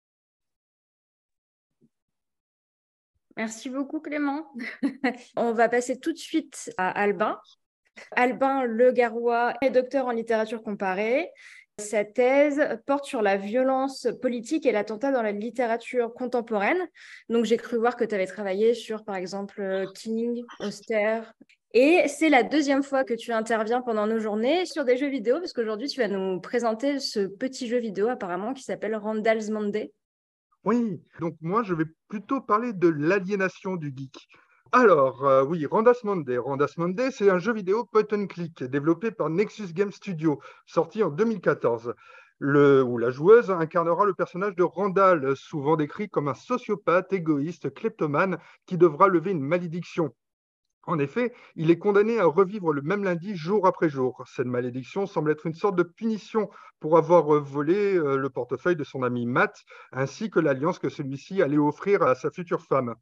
Merci beaucoup Clément. On va passer tout de suite à Albin. Albin Le Garois est docteur en littérature comparée Sa thèse porte sur la violence politique et l'attentat dans la littérature contemporaine. Donc, j'ai cru voir que tu avais travaillé sur, par exemple, King, Auster. Et c'est la deuxième fois que tu interviens pendant nos journées sur des jeux vidéo, parce qu'aujourd'hui, tu vas nous présenter ce petit jeu vidéo apparemment qui s'appelle Randall's Monday.
Oui, donc moi, je vais plutôt parler de l'aliénation du geek. Alors, euh, oui, Randall's Monday. Randall's Monday, c'est un jeu vidéo point and click développé par Nexus Game Studio, sorti en deux mille quatorze. Le, où la joueuse incarnera le personnage de Randall, souvent décrit comme un sociopathe, égoïste, kleptomane, qui devra lever une malédiction. En effet, il est condamné à revivre le même lundi jour après jour. Cette malédiction semble être une sorte de punition pour avoir volé le portefeuille de son ami Matt, ainsi que l'alliance que celui-ci allait offrir à sa future femme.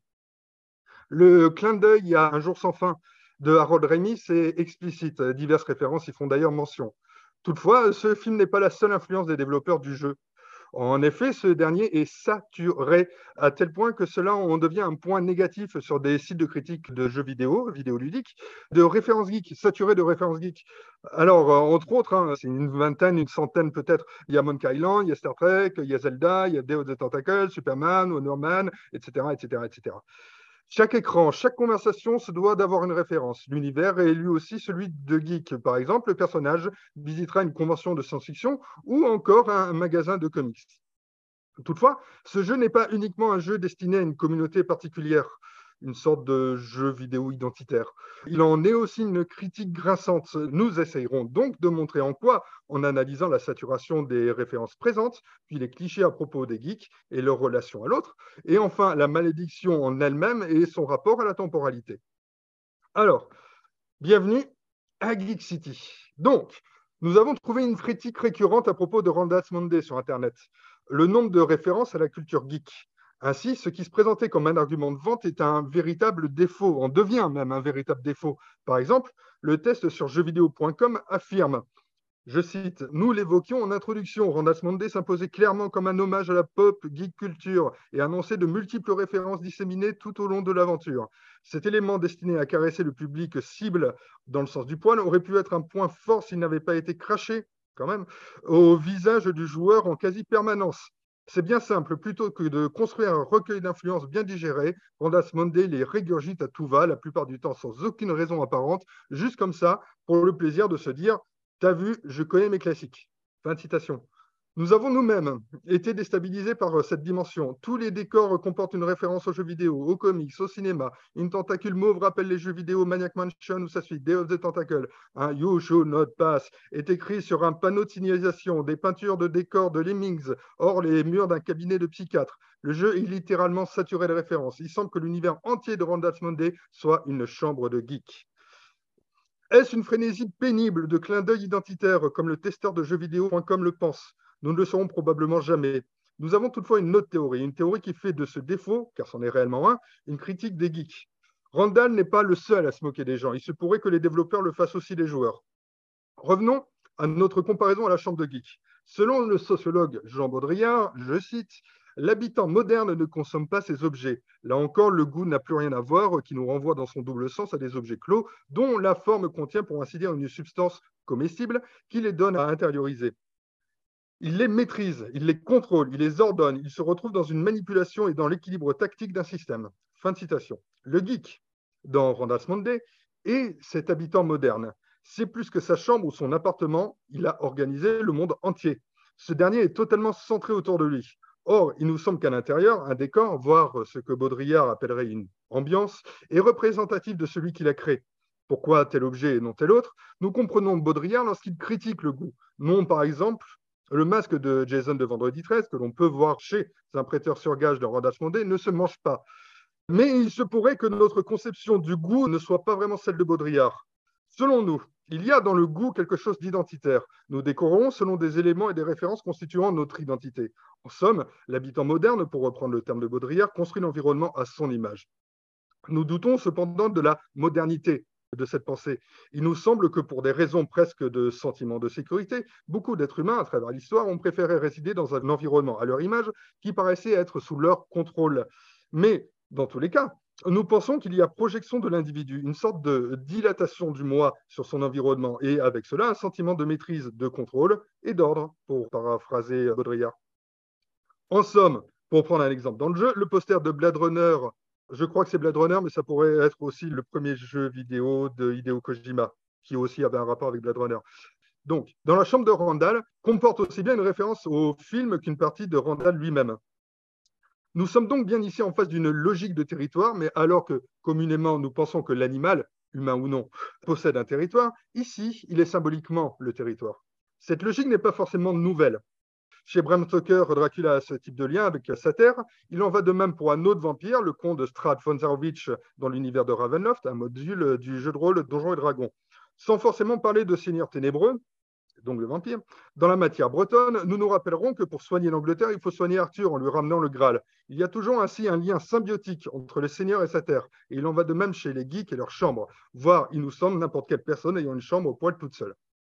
Le clin d'œil à Un jour sans fin de Harold Ramis est explicite. Diverses références y font d'ailleurs mention. Toutefois, ce film n'est pas la seule influence des développeurs du jeu. En effet, ce dernier est saturé à tel point que cela en devient un point négatif sur des sites de critique de jeux vidéo, vidéoludiques, de références geeks, saturé de références geeks. Alors, entre autres, hein, c'est une vingtaine, une centaine peut-être. Il y a Monkey Island, il y a Star Trek, il y a Zelda, il y a Day of the Tentacle, Superman, Wonder Man, et cetera, et cetera, et cetera. Chaque écran, chaque conversation se doit d'avoir une référence. L'univers est lui aussi celui de geek. Par exemple, le personnage visitera une convention de science-fiction ou encore un magasin de comics. Toutefois, ce jeu n'est pas uniquement un jeu destiné à une communauté particulière, une sorte de jeu vidéo identitaire. Il en est aussi une critique grinçante. Nous essayerons donc de montrer en quoi, en analysant la saturation des références présentes, puis les clichés à propos des geeks et leur relation à l'autre, et enfin la malédiction en elle-même et son rapport à la temporalité. Alors, bienvenue à Geek City. Donc, nous avons trouvé une critique récurrente à propos de Randall's Monday sur Internet. Le nombre de références à la culture geek. Ainsi, ce qui se présentait comme un argument de vente est un véritable défaut, en devient même un véritable défaut. Par exemple, le test sur jeux vidéo point com affirme, je cite, « Nous l'évoquions en introduction, Randall's Monday s'imposait clairement comme un hommage à la pop geek culture et annonçait de multiples références disséminées tout au long de l'aventure. Cet élément destiné à caresser le public cible dans le sens du poil aurait pu être un point fort s'il n'avait pas été craché, quand même, au visage du joueur en quasi-permanence. C'est bien simple, plutôt que de construire un recueil d'influences bien digéré, Randall's Monday les régurgite à tout va, la plupart du temps sans aucune raison apparente, juste comme ça, pour le plaisir de se dire « T'as vu, je connais mes classiques ». Fin de citation. Nous avons nous-mêmes été déstabilisés par cette dimension. Tous les décors comportent une référence aux jeux vidéo, aux comics, au cinéma. Une tentacule mauve rappelle les jeux vidéo Maniac Mansion ou sa suite, Day of the Tentacle. Un You Should Not Pass est écrit sur un panneau de signalisation, des peintures de décors de Lemmings, hors les murs d'un cabinet de psychiatre. Le jeu est littéralement saturé de références. Il semble que l'univers entier de Randall's Monday soit une chambre de geeks. Est-ce une frénésie pénible de clins d'œil identitaires comme le testeur de jeux vidéo point com le pense? Nous ne le saurons probablement jamais. Nous avons toutefois une autre théorie, une théorie qui fait de ce défaut, car c'en est réellement un, une critique des geeks. Randall n'est pas le seul à se moquer des gens. Il se pourrait que les développeurs le fassent aussi des joueurs. Revenons à notre comparaison à la chambre de geeks. Selon le sociologue Jean Baudrillard, je cite, « L'habitant moderne ne consomme pas ces objets. Là encore, le goût n'a plus rien à voir, qui nous renvoie dans son double sens à des objets clos, dont la forme contient pour ainsi dire une substance comestible qui les donne à intérioriser. Il les maîtrise, il les contrôle, il les ordonne, il se retrouve dans une manipulation et dans l'équilibre tactique d'un système. » Fin de citation. Le geek, dans Randall's Monday, est cet habitant moderne. C'est plus que sa chambre ou son appartement, il a organisé le monde entier. Ce dernier est totalement centré autour de lui. Or, il nous semble qu'à l'intérieur, un décor, voire ce que Baudrillard appellerait une ambiance, est représentatif de celui qui l'a créé. Pourquoi tel objet et non tel autre? Nous comprenons Baudrillard lorsqu'il critique le goût. Non, par exemple, le masque de Jason de Vendredi treize, que l'on peut voir chez un prêteur sur gage de Randall's Monday, ne se mange pas. Mais il se pourrait que notre conception du goût ne soit pas vraiment celle de Baudrillard. Selon nous, il y a dans le goût quelque chose d'identitaire. Nous décorons selon des éléments et des références constituant notre identité. En somme, l'habitant moderne, pour reprendre le terme de Baudrillard, construit l'environnement à son image. Nous doutons cependant de la modernité de cette pensée. Il nous semble que pour des raisons presque de sentiment de sécurité, beaucoup d'êtres humains à travers l'histoire ont préféré résider dans un environnement à leur image qui paraissait être sous leur contrôle. Mais dans tous les cas, Nous pensons qu'il y a projection de l'individu, une sorte de dilatation du moi sur son environnement, et avec cela, un sentiment de maîtrise, de contrôle et d'ordre, pour paraphraser Baudrillard. En somme, pour prendre un exemple dans le jeu, le poster de Blade Runner, je crois que c'est Blade Runner, mais ça pourrait être aussi le premier jeu vidéo de Hideo Kojima, qui aussi avait un rapport avec Blade Runner. Donc, dans la chambre de Randall, comporte aussi bien une référence au film qu'une partie de Randall lui-même. Nous sommes donc bien ici en face d'une logique de territoire, mais alors que communément nous pensons que l'animal, humain ou non, possède un territoire, ici il est symboliquement le territoire. Cette logique n'est pas forcément nouvelle. Chez Bram Stoker, Dracula a ce type de lien avec sa terre. Il en va de même pour un autre vampire, le comte de Strad von Zarovich dans l'univers de Ravenloft, un module du jeu de rôle Donjons et Dragons. Sans forcément parler de seigneurs ténébreux, donc le vampire, dans la matière bretonne, nous nous rappellerons que pour soigner l'Angleterre, il faut soigner Arthur en lui ramenant le Graal. Il y a toujours ainsi un lien symbiotique entre les seigneurs et sa terre. Et il en va de même chez les geeks et leurs chambres, voire, il nous semble, n'importe quelle personne ayant une chambre au poil toute seule.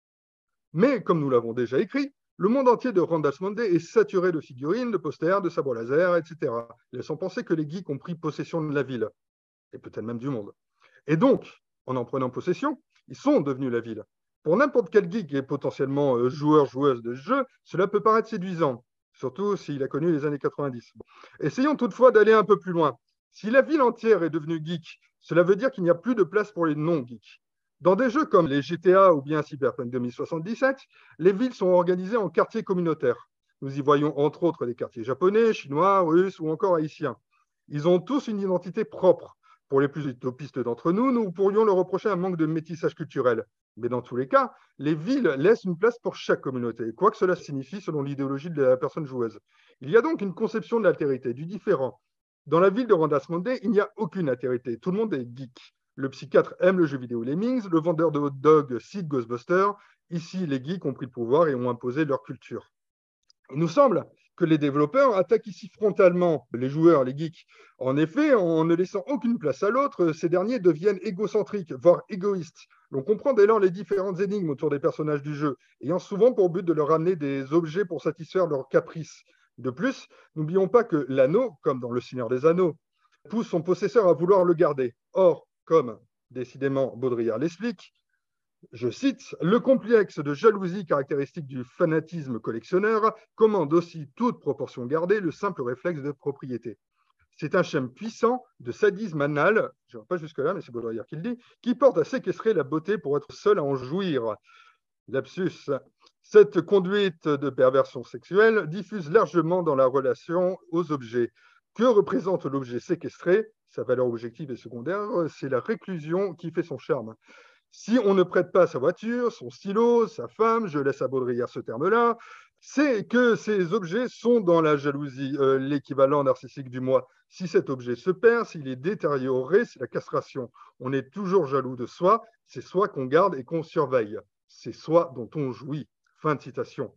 Mais, comme nous l'avons déjà écrit, le monde entier de Randall Monday est saturé de figurines, de posters, de sabres laser, et cetera, laissant penser que les geeks ont pris possession de la ville, et peut-être même du monde. Et donc, en en prenant possession, ils sont devenus la ville. Pour n'importe quel geek et potentiellement euh, joueur, joueuse de jeu, cela peut paraître séduisant, surtout s'il a connu les années quatre-vingt-dix. Bon. Essayons toutefois d'aller un peu plus loin. Si la ville entière est devenue geek, cela veut dire qu'il n'y a plus de place pour les non-geeks. Dans des jeux comme les G T A ou bien Cyberpunk deux mille soixante-dix-sept, les villes sont organisées en quartiers communautaires. Nous y voyons entre autres des quartiers japonais, chinois, russes ou encore haïtiens. Ils ont tous une identité propre. Pour les plus utopistes d'entre nous, nous pourrions leur reprocher un manque de métissage culturel. Mais dans tous les cas, les villes laissent une place pour chaque communauté, quoi que cela signifie selon l'idéologie de la personne joueuse. Il y a donc une conception de l'altérité, du différent. Dans la ville de Randall Monday, il n'y a aucune altérité. Tout le monde est geek. Le psychiatre aime le jeu vidéo Lemmings, le vendeur de hot dog cite Ghostbusters. Ici, les geeks ont pris le pouvoir et ont imposé leur culture. Il nous semble que les développeurs attaquent ici frontalement les joueurs, les geeks. En effet, en ne laissant aucune place à l'autre, ces derniers deviennent égocentriques, voire égoïstes. On comprend dès lors les différentes énigmes autour des personnages du jeu, ayant souvent pour but de leur amener des objets pour satisfaire leurs caprices. De plus, n'oublions pas que l'anneau, comme dans Le Seigneur des Anneaux, pousse son possesseur à vouloir le garder. Or, comme décidément Baudrillard l'explique, je cite, le complexe de jalousie caractéristique du fanatisme collectionneur commande aussi, toute proportion gardée, le simple réflexe de propriété. C'est un schème puissant de sadisme anal, je ne vais pas jusque-là, mais c'est Baudrillard qui le dit, qui porte à séquestrer la beauté pour être seul à en jouir. Lapsus. Cette conduite de perversion sexuelle diffuse largement dans la relation aux objets. Que représente l'objet séquestré? Sa valeur objective et secondaire, c'est la réclusion qui fait son charme. Si on ne prête pas sa voiture, son stylo, sa femme, je laisse à Baudrillard ce terme-là, c'est que ces objets sont dans la jalousie, euh, l'équivalent narcissique du moi. Si cet objet se perd, s'il est détérioré, c'est la castration. On est toujours jaloux de soi, c'est soi qu'on garde et qu'on surveille. C'est soi dont on jouit. Fin de citation.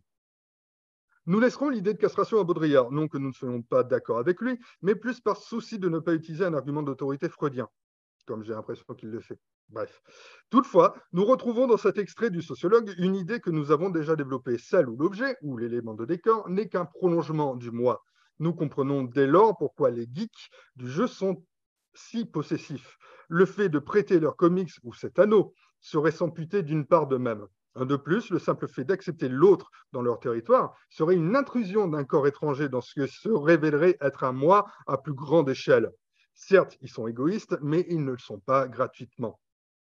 Nous laisserons l'idée de castration à Baudrillard, non que nous ne soyons pas d'accord avec lui, mais plus par souci de ne pas utiliser un argument d'autorité freudien, comme j'ai l'impression qu'il le fait. Bref. Toutefois, nous retrouvons dans cet extrait du sociologue une idée que nous avons déjà développée, celle où l'objet, ou l'élément de décor, n'est qu'un prolongement du moi. Nous comprenons dès lors pourquoi les geeks du jeu sont si possessifs. Le fait de prêter leurs comics ou cet anneau serait s'amputer d'une part d'eux-mêmes. De plus, le simple fait d'accepter l'autre dans leur territoire serait une intrusion d'un corps étranger dans ce que se révélerait être un moi à plus grande échelle. Certes, ils sont égoïstes, mais ils ne le sont pas gratuitement.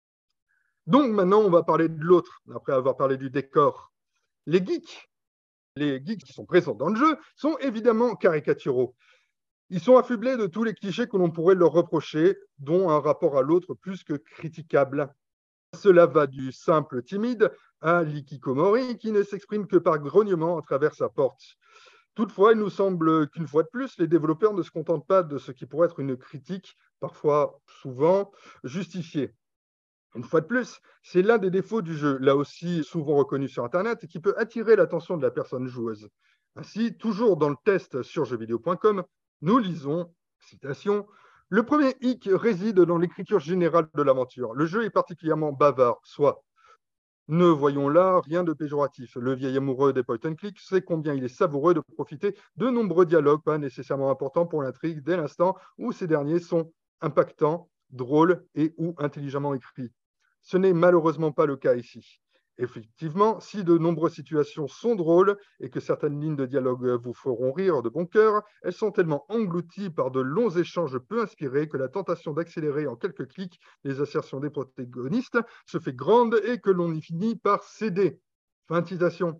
Donc maintenant, on va parler de l'autre, après avoir parlé du décor. Les geeks, les geeks qui sont présents dans le jeu, sont évidemment caricaturaux. Ils sont affublés de tous les clichés que l'on pourrait leur reprocher, dont un rapport à l'autre plus que critiquable. Cela va du simple timide à l'hikikomori qui ne s'exprime que par grognement à travers sa porte. Toutefois, il nous semble qu'une fois de plus, les développeurs ne se contentent pas de ce qui pourrait être une critique, parfois, souvent, justifiée. Une fois de plus, c'est l'un des défauts du jeu, là aussi souvent reconnu sur Internet, et qui peut attirer l'attention de la personne joueuse. Ainsi, toujours dans le test sur jeux vidéo point com, nous lisons, citation, « Le premier hic réside dans l'écriture générale de l'aventure. Le jeu est particulièrement bavard, soit ne voyons là rien de péjoratif. Le vieil amoureux des point and click sait combien il est savoureux de profiter de nombreux dialogues pas nécessairement importants pour l'intrigue dès l'instant où ces derniers sont impactant, drôle et ou intelligemment écrit. Ce n'est malheureusement pas le cas ici. Effectivement, si de nombreuses situations sont drôles et que certaines lignes de dialogue vous feront rire de bon cœur, elles sont tellement englouties par de longs échanges peu inspirés que la tentation d'accélérer en quelques clics les assertions des protagonistes se fait grande et que l'on y finit par céder. Fin de citation.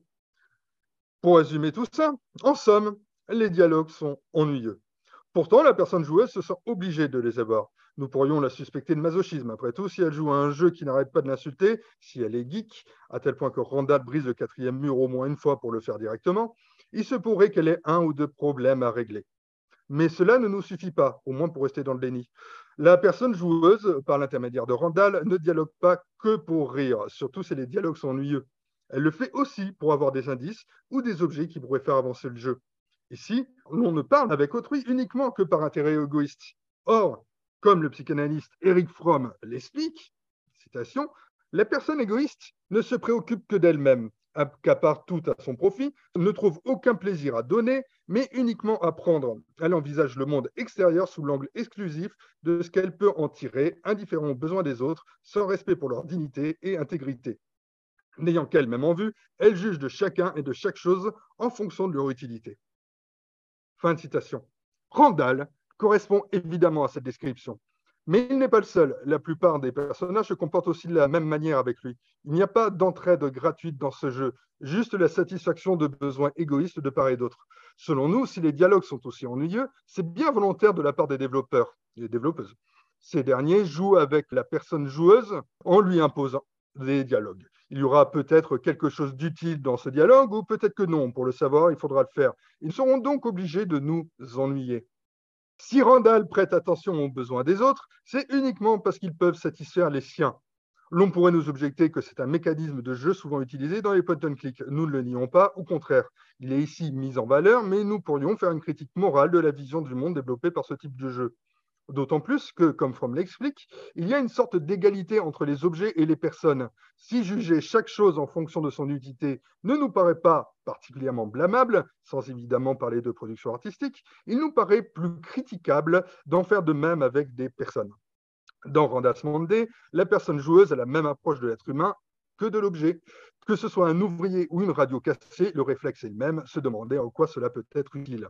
Pour résumer tout ça, en somme, les dialogues sont ennuyeux. Pourtant, la personne joueuse se sent obligée de les avoir. Nous pourrions la suspecter de masochisme. Après tout, si elle joue à un jeu qui n'arrête pas de l'insulter, si elle est geek, à tel point que Randall brise le quatrième mur au moins une fois pour le faire directement, il se pourrait qu'elle ait un ou deux problèmes à régler. Mais cela ne nous suffit pas, au moins pour rester dans le déni. La personne joueuse, par l'intermédiaire de Randall, ne dialogue pas que pour rire, surtout si les dialogues sont ennuyeux. Elle le fait aussi pour avoir des indices ou des objets qui pourraient faire avancer le jeu. Ici, l'on ne parle avec autrui uniquement que par intérêt égoïste. Or, comme le psychanalyste Eric Fromm l'explique, citation, la personne égoïste ne se préoccupe que d'elle-même, accapare tout à son profit, ne trouve aucun plaisir à donner, mais uniquement à prendre. Elle envisage le monde extérieur sous l'angle exclusif de ce qu'elle peut en tirer, indifférent aux besoins des autres, sans respect pour leur dignité et intégrité. N'ayant qu'elle-même en vue, elle juge de chacun et de chaque chose en fonction de leur utilité. Fin de citation. Randall correspond évidemment à cette description. Mais il n'est pas le seul. La plupart des personnages se comportent aussi de la même manière avec lui. Il n'y a pas d'entraide gratuite dans ce jeu, juste la satisfaction de besoins égoïstes de part et d'autre. Selon nous, si les dialogues sont aussi ennuyeux, c'est bien volontaire de la part des développeurs et des développeuses. Ces derniers jouent avec la personne joueuse en lui imposant des dialogues. Il y aura peut-être quelque chose d'utile dans ce dialogue ou peut-être que non. Pour le savoir, il faudra le faire. Ils seront donc obligés de nous ennuyer. Si Randall prête attention aux besoins des autres, c'est uniquement parce qu'ils peuvent satisfaire les siens. L'on pourrait nous objecter que c'est un mécanisme de jeu souvent utilisé dans les point and click. Nous ne le nions pas, au contraire. Il est ici mis en valeur, mais nous pourrions faire une critique morale de la vision du monde développée par ce type de jeu. D'autant plus que, comme Fromm l'explique, il y a une sorte d'égalité entre les objets et les personnes. Si juger chaque chose en fonction de son utilité ne nous paraît pas particulièrement blâmable, sans évidemment parler de production artistique, il nous paraît plus critiquable d'en faire de même avec des personnes. Dans Randall Monday, la personne joueuse a la même approche de l'être humain que de l'objet. Que ce soit un ouvrier ou une radio cassée, le réflexe est le même, se demander en quoi cela peut être utile.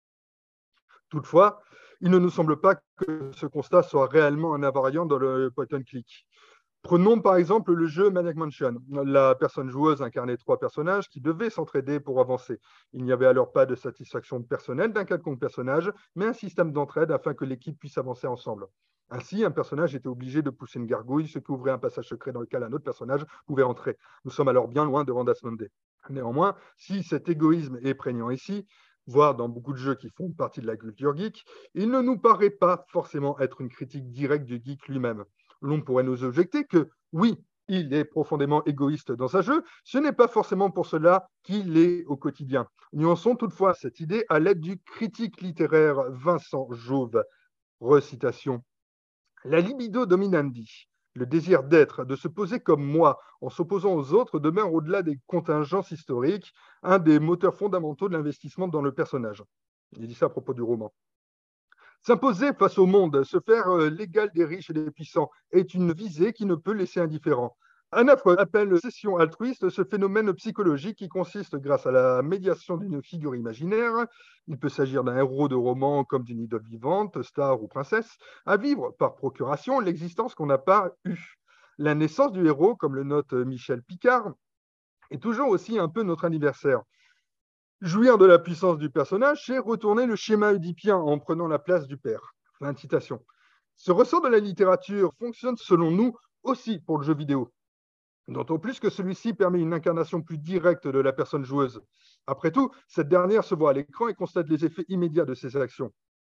Toutefois, il ne nous semble pas que ce constat soit réellement un invariant dans le point and click. Prenons par exemple le jeu Maniac Mansion. La personne joueuse incarnait trois personnages qui devaient s'entraider pour avancer. Il n'y avait alors pas de satisfaction personnelle d'un quelconque personnage, mais un système d'entraide afin que l'équipe puisse avancer ensemble. Ainsi, un personnage était obligé de pousser une gargouille, ce qui ouvrait un passage secret dans lequel un autre personnage pouvait entrer. Nous sommes alors bien loin de Randall Monday. Néanmoins, si cet égoïsme est prégnant ici, voire dans beaucoup de jeux qui font partie de la culture geek, il ne nous paraît pas forcément être une critique directe du geek lui-même. L'on pourrait nous objecter que, oui, il est profondément égoïste dans un jeu, ce n'est pas forcément pour cela qu'il est au quotidien. Nuançons toutefois cette idée à l'aide du critique littéraire Vincent Jouve. Recitation. La libido dominandi, le désir d'être, de se poser comme moi, en s'opposant aux autres, demeure au-delà des contingences historiques, un des moteurs fondamentaux de l'investissement dans le personnage. Il dit ça à propos du roman. S'imposer face au monde, se faire l'égal des riches et des puissants, est une visée qui ne peut laisser indifférent. Anafre appelle cession altruiste ce phénomène psychologique qui consiste, grâce à la médiation d'une figure imaginaire, il peut s'agir d'un héros de roman comme d'une idole vivante, star ou princesse, à vivre par procuration l'existence qu'on n'a pas eue. La naissance du héros, comme le note Michel Picard, est toujours aussi un peu notre anniversaire. Jouir de la puissance du personnage, c'est retourner le schéma oedipien en prenant la place du père. Fin de citation. Ce ressort de la littérature fonctionne selon nous aussi pour le jeu vidéo. D'autant plus que celui-ci permet une incarnation plus directe de la personne joueuse. Après tout, cette dernière se voit à l'écran et constate les effets immédiats de ses actions.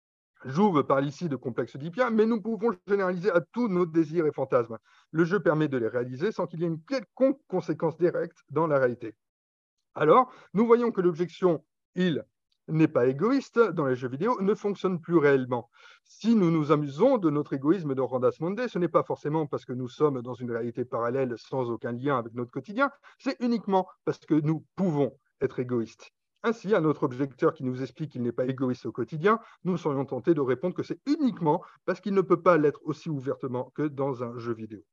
Jouve parle ici de complexe oedipien, mais nous pouvons généraliser à tous nos désirs et fantasmes. Le jeu permet de les réaliser sans qu'il y ait une quelconque conséquence directe dans la réalité. Alors, nous voyons que l'objection « il n'est pas égoïste » dans les jeux vidéo ne fonctionne plus réellement. Si nous nous amusons de notre égoïsme dans Randall Monday, ce n'est pas forcément parce que nous sommes dans une réalité parallèle sans aucun lien avec notre quotidien, c'est uniquement parce que nous pouvons être égoïstes. Ainsi, à notre objecteur qui nous explique qu'il n'est pas égoïste au quotidien, nous serions tentés de répondre que c'est uniquement parce qu'il ne peut pas l'être aussi ouvertement que dans un jeu vidéo.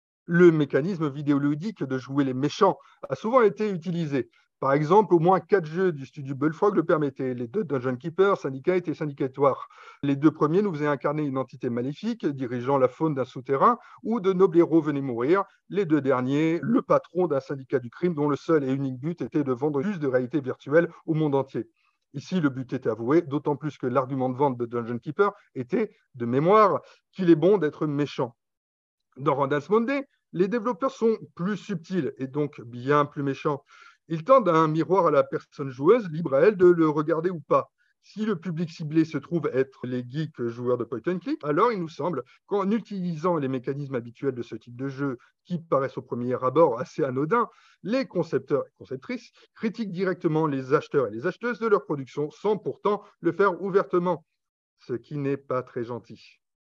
Le mécanisme vidéoludique de jouer les méchants a souvent été utilisé. Par exemple, au moins quatre jeux du studio Bullfrog le permettaient. Les deux Dungeon Keeper, Syndicate et Syndicatoire. Les deux premiers nous faisaient incarner une entité maléfique dirigeant la faune d'un souterrain où de nobles héros venaient mourir. Les deux derniers, le patron d'un syndicat du crime dont le seul et unique but était de vendre plus de réalité virtuelle au monde entier. Ici, le but est avoué, d'autant plus que l'argument de vente de Dungeon Keeper était, de mémoire, qu'il est bon d'être méchant. Dans Randall's Monday, les développeurs sont plus subtils et donc bien plus méchants. Ils tendent à un miroir à la personne joueuse, libre à elle de le regarder ou pas. Si le public ciblé se trouve être les geeks joueurs de point and click, alors il nous semble qu'en utilisant les mécanismes habituels de ce type de jeu, qui paraissent au premier abord assez anodins, les concepteurs et conceptrices critiquent directement les acheteurs et les acheteuses de leur production sans pourtant le faire ouvertement, ce qui n'est pas très gentil.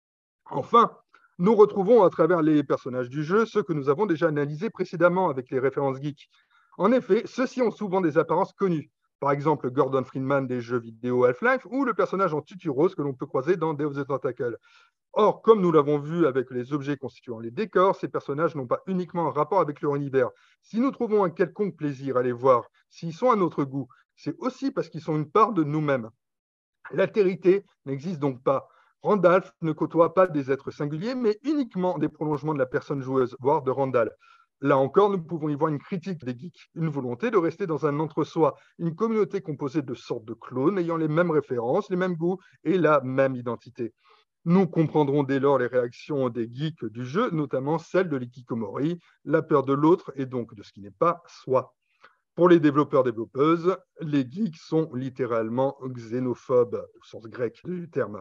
Enfin, nous retrouvons à travers les personnages du jeu ceux que nous avons déjà analysés précédemment avec les références geeks. En effet, ceux-ci ont souvent des apparences connues. Par exemple, Gordon Freeman des jeux vidéo Half-Life ou le personnage en tutu rose que l'on peut croiser dans Day of the Tentacle. Or, comme nous l'avons vu avec les objets constituant les décors, ces personnages n'ont pas uniquement un rapport avec leur univers. Si nous trouvons un quelconque plaisir à les voir, s'ils sont à notre goût, c'est aussi parce qu'ils sont une part de nous-mêmes. L'altérité n'existe donc pas. Randall ne côtoie pas des êtres singuliers, mais uniquement des prolongements de la personne joueuse, voire de Randall. Là encore, nous pouvons y voir une critique des geeks, une volonté de rester dans un entre-soi, une communauté composée de sortes de clones ayant les mêmes références, les mêmes goûts et la même identité. Nous comprendrons dès lors les réactions des geeks du jeu, notamment celle de l'ikikomori, la peur de l'autre et donc de ce qui n'est pas soi. Pour les développeurs-développeuses, les geeks sont littéralement xénophobes, au sens grec du terme.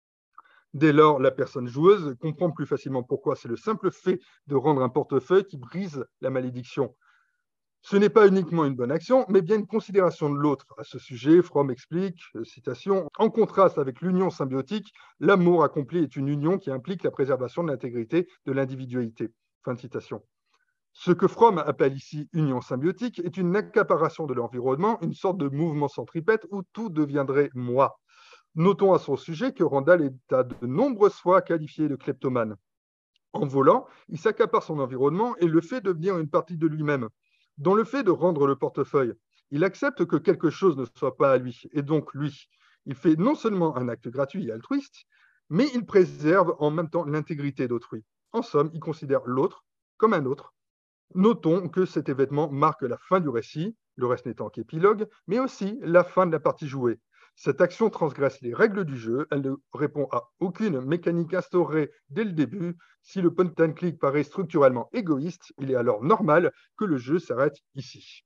Dès lors, la personne joueuse comprend plus facilement pourquoi c'est le simple fait de rendre un portefeuille qui brise la malédiction. Ce n'est pas uniquement une bonne action, mais bien une considération de l'autre. À ce sujet, Fromm explique, citation, « En contraste avec l'union symbiotique, l'amour accompli est une union qui implique la préservation de l'intégrité de l'individualité. » Fin de citation. Ce que Fromm appelle ici union symbiotique est une accaparation de l'environnement, une sorte de mouvement centripète où tout deviendrait moi. Notons à son sujet que Randall est à de nombreuses fois qualifié de kleptomane. En volant, il s'accapare son environnement et le fait devenir une partie de lui-même. Dans le fait de rendre le portefeuille, il accepte que quelque chose ne soit pas à lui, et donc lui. Il fait non seulement un acte gratuit et altruiste, mais il préserve en même temps l'intégrité d'autrui. En somme, il considère l'autre comme un autre. Notons que cet événement marque la fin du récit, le reste n'étant qu'épilogue, mais aussi la fin de la partie jouée. Cette action transgresse les règles du jeu, elle ne répond à aucune mécanique instaurée dès le début. Si le point and click paraît structurellement égoïste, il est alors normal que le jeu s'arrête ici.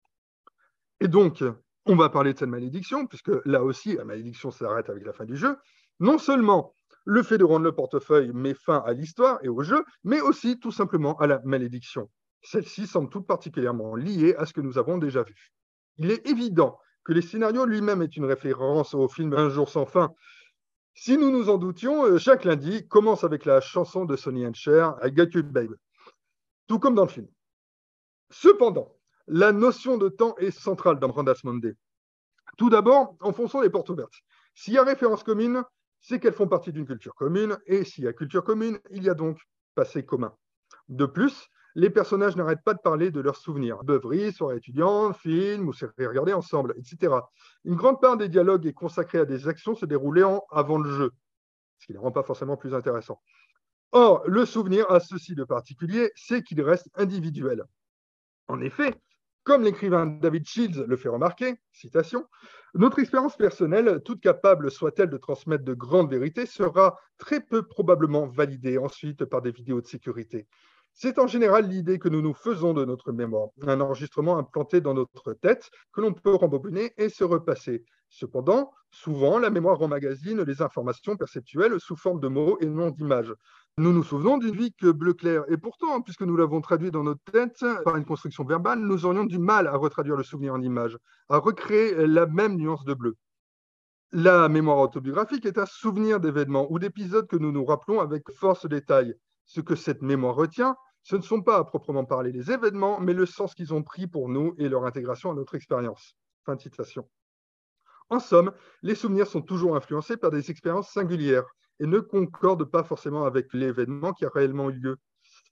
Et donc, on va parler de cette malédiction, puisque là aussi, la malédiction s'arrête avec la fin du jeu. Non seulement le fait de rendre le portefeuille met fin à l'histoire et au jeu, mais aussi tout simplement à la malédiction. Celle-ci semble toute particulièrement liée à ce que nous avons déjà vu. Il est évident que les scénarios lui-même est une référence au film Un jour sans fin. Si nous nous en doutions, chaque lundi commence avec la chanson de Sonny and Cher, I Got You Babe, tout comme dans le film. Cependant, la notion de temps est centrale dans Randall's Monday. Tout d'abord, enfonçons les portes ouvertes. S'il y a référence commune, c'est qu'elles font partie d'une culture commune, et s'il y a culture commune, il y a donc passé commun. De plus, les personnages n'arrêtent pas de parler de leurs souvenirs. Beuveries, soirées étudiantes, films ou séries regardées ensemble, et cetera. Une grande part des dialogues est consacrée à des actions se déroulant avant le jeu, ce qui ne les rend pas forcément plus intéressants. Or, le souvenir a ceci de particulier, c'est qu'il reste individuel. En effet, comme l'écrivain David Shields le fait remarquer, citation, « Notre expérience personnelle, toute capable soit-elle de transmettre de grandes vérités, sera très peu probablement validée ensuite par des vidéos de sécurité. C'est en général l'idée que nous nous faisons de notre mémoire, un enregistrement implanté dans notre tête que l'on peut rembobiner et se repasser. Cependant, souvent, la mémoire emmagasine les informations perceptuelles sous forme de mots et non d'images. Nous nous souvenons d'une vie que bleu clair, et pourtant, puisque nous l'avons traduit dans notre tête par une construction verbale, nous aurions du mal à retraduire le souvenir en images, à recréer la même nuance de bleu. La mémoire autobiographique est un souvenir d'événements ou d'épisodes que nous nous rappelons avec force détail. Ce que cette mémoire retient, ce ne sont pas à proprement parler les événements, mais le sens qu'ils ont pris pour nous et leur intégration à notre expérience. Fin de citation. En somme, les souvenirs sont toujours influencés par des expériences singulières et ne concordent pas forcément avec l'événement qui a réellement eu lieu.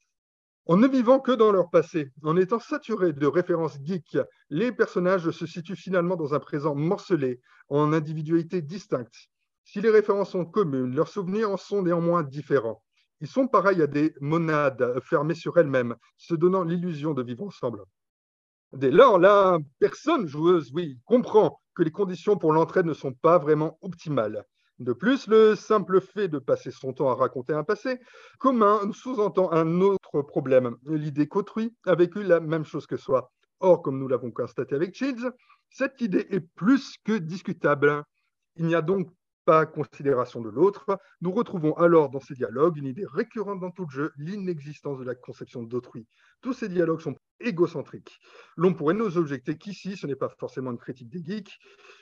En ne vivant que dans leur passé, en étant saturés de références geeks, les personnages se situent finalement dans un présent morcelé, en individualités distinctes. Si les références sont communes, leurs souvenirs en sont néanmoins différents. Ils sont pareils à des monades fermées sur elles-mêmes, se donnant l'illusion de vivre ensemble. Dès lors, la personne joueuse, oui, comprend que les conditions pour l'entraide ne sont pas vraiment optimales. De plus, le simple fait de passer son temps à raconter un passé commun sous-entend un autre problème, l'idée qu'autrui a vécu la même chose que soi. Or, comme nous l'avons constaté avec Shields, cette idée est plus que discutable. Il n'y a donc pas considération de l'autre. Nous retrouvons alors dans ces dialogues une idée récurrente dans tout le jeu, l'inexistence de la conception d'autrui. Tous ces dialogues sont égocentriques. L'on pourrait nous objecter qu'ici, ce n'est pas forcément une critique des geeks.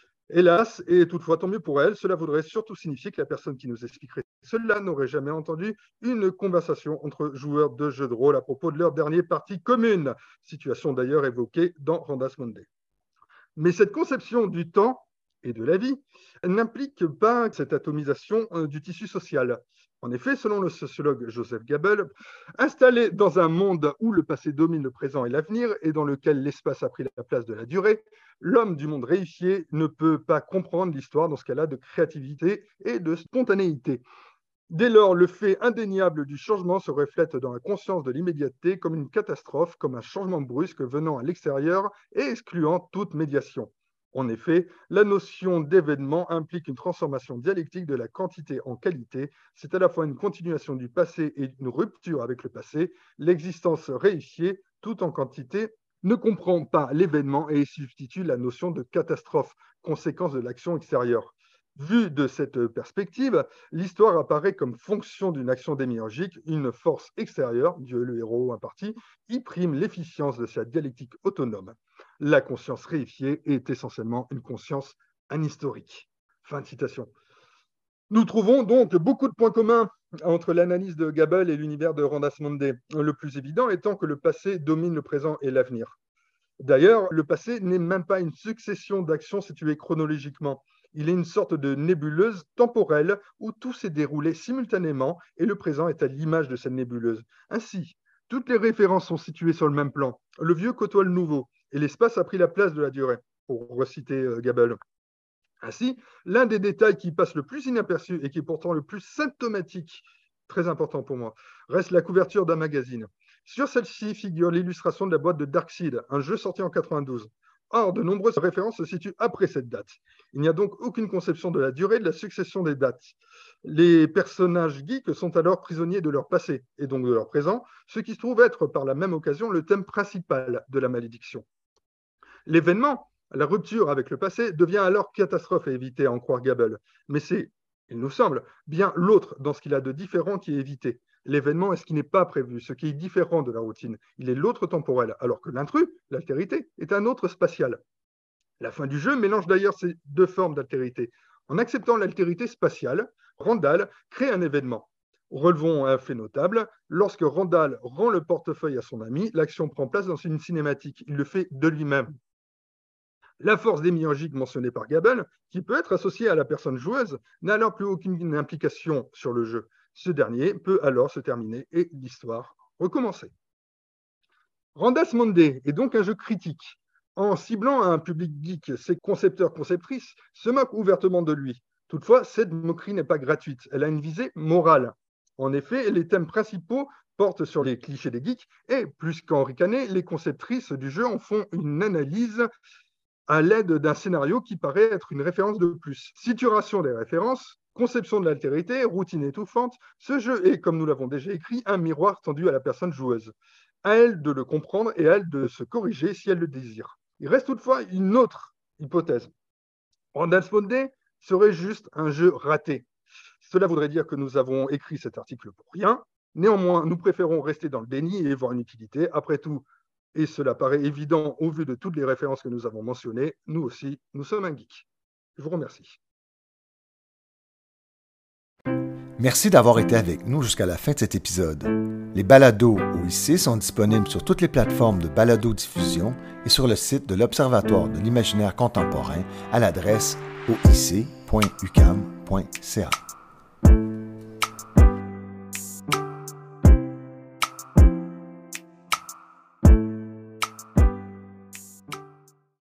Hélas, et toutefois tant mieux pour elle, cela voudrait surtout signifier que la personne qui nous expliquerait cela n'aurait jamais entendu une conversation entre joueurs de jeux de rôle à propos de leur dernière partie commune, situation d'ailleurs évoquée dans Randas Monday. Mais cette conception du temps et de la vie n'implique pas cette atomisation du tissu social. En effet, selon le sociologue Joseph Goebbels, installé dans un monde où le passé domine le présent et l'avenir et dans lequel l'espace a pris la place de la durée, l'homme du monde réifié ne peut pas comprendre l'histoire dans ce qu'elle a de créativité et de spontanéité. Dès lors, le fait indéniable du changement se reflète dans la conscience de l'immédiateté comme une catastrophe, comme un changement brusque venant à l'extérieur et excluant toute médiation. En effet, la notion d'événement implique une transformation dialectique de la quantité en qualité. C'est à la fois une continuation du passé et une rupture avec le passé. L'existence réifiée, tout en quantité, ne comprend pas l'événement et substitue la notion de catastrophe, conséquence de l'action extérieure. Vu de cette perspective, l'histoire apparaît comme fonction d'une action démiurgique, une force extérieure, Dieu le héros imparti, y prime l'efficience de sa dialectique autonome. La conscience réifiée est essentiellement une conscience anhistorique. Fin de citation. Nous trouvons donc beaucoup de points communs entre l'analyse de Goebbels et l'univers de Randas Monday, le plus évident étant que le passé domine le présent et l'avenir. D'ailleurs, le passé n'est même pas une succession d'actions situées chronologiquement. Il est une sorte de nébuleuse temporelle où tout s'est déroulé simultanément et le présent est à l'image de cette nébuleuse. Ainsi, toutes les références sont situées sur le même plan. Le vieux côtoie le nouveau et l'espace a pris la place de la durée, pour reciter euh, Goebbels. Ainsi, l'un des détails qui passe le plus inaperçu et qui est pourtant le plus symptomatique, très important pour moi, reste la couverture d'un magazine. Sur celle-ci figure l'illustration de la boîte de Darkseid, un jeu sorti en quatre-vingt-douze. Or, de nombreuses références se situent après cette date. Il n'y a donc aucune conception de la durée de la succession des dates. Les personnages geeks sont alors prisonniers de leur passé, et donc de leur présent, ce qui se trouve être par la même occasion le thème principal de la malédiction. L'événement, la rupture avec le passé, devient alors catastrophe à éviter, à en croire Goebbels. Mais c'est, il nous semble, bien l'autre dans ce qu'il a de différent qui est évité. L'événement est ce qui n'est pas prévu, ce qui est différent de la routine. Il est l'autre temporel, alors que l'intrus, l'altérité, est un autre spatial. La fin du jeu mélange d'ailleurs ces deux formes d'altérité. En acceptant l'altérité spatiale, Randall crée un événement. Relevons un fait notable. Lorsque Randall rend le portefeuille à son ami, l'action prend place dans une cinématique. Il le fait de lui-même. La force démiurgique mentionnée par Goebbels, qui peut être associée à la personne joueuse, n'a alors plus aucune implication sur le jeu. Ce dernier peut alors se terminer et l'histoire recommencer. Randas Monday est donc un jeu critique. En ciblant un public geek, ses concepteurs-conceptrices se moquent ouvertement de lui. Toutefois, cette moquerie n'est pas gratuite. Elle a une visée morale. En effet, les thèmes principaux portent sur les clichés des geeks et, plus qu'en ricaner, les conceptrices du jeu en font une analyse à l'aide d'un scénario qui paraît être une référence de plus. Situration des références, conception de l'altérité, routine étouffante, ce jeu est, comme nous l'avons déjà écrit, un miroir tendu à la personne joueuse. À elle de le comprendre et à elle de se corriger si elle le désire. Il reste toutefois une autre hypothèse. Randas Monday serait juste un jeu raté. Cela voudrait dire que nous avons écrit cet article pour rien. Néanmoins, nous préférons rester dans le déni et voir une utilité. Après tout, et cela paraît évident au vu de toutes les références que nous avons mentionnées, nous aussi, nous sommes un geek. Je vous remercie.
Merci d'avoir été avec nous jusqu'à la fin de cet épisode. Les balados O I C sont disponibles sur toutes les plateformes de balado-diffusion et sur le site de l'Observatoire de l'imaginaire contemporain à l'adresse o i c point u q a m point c a.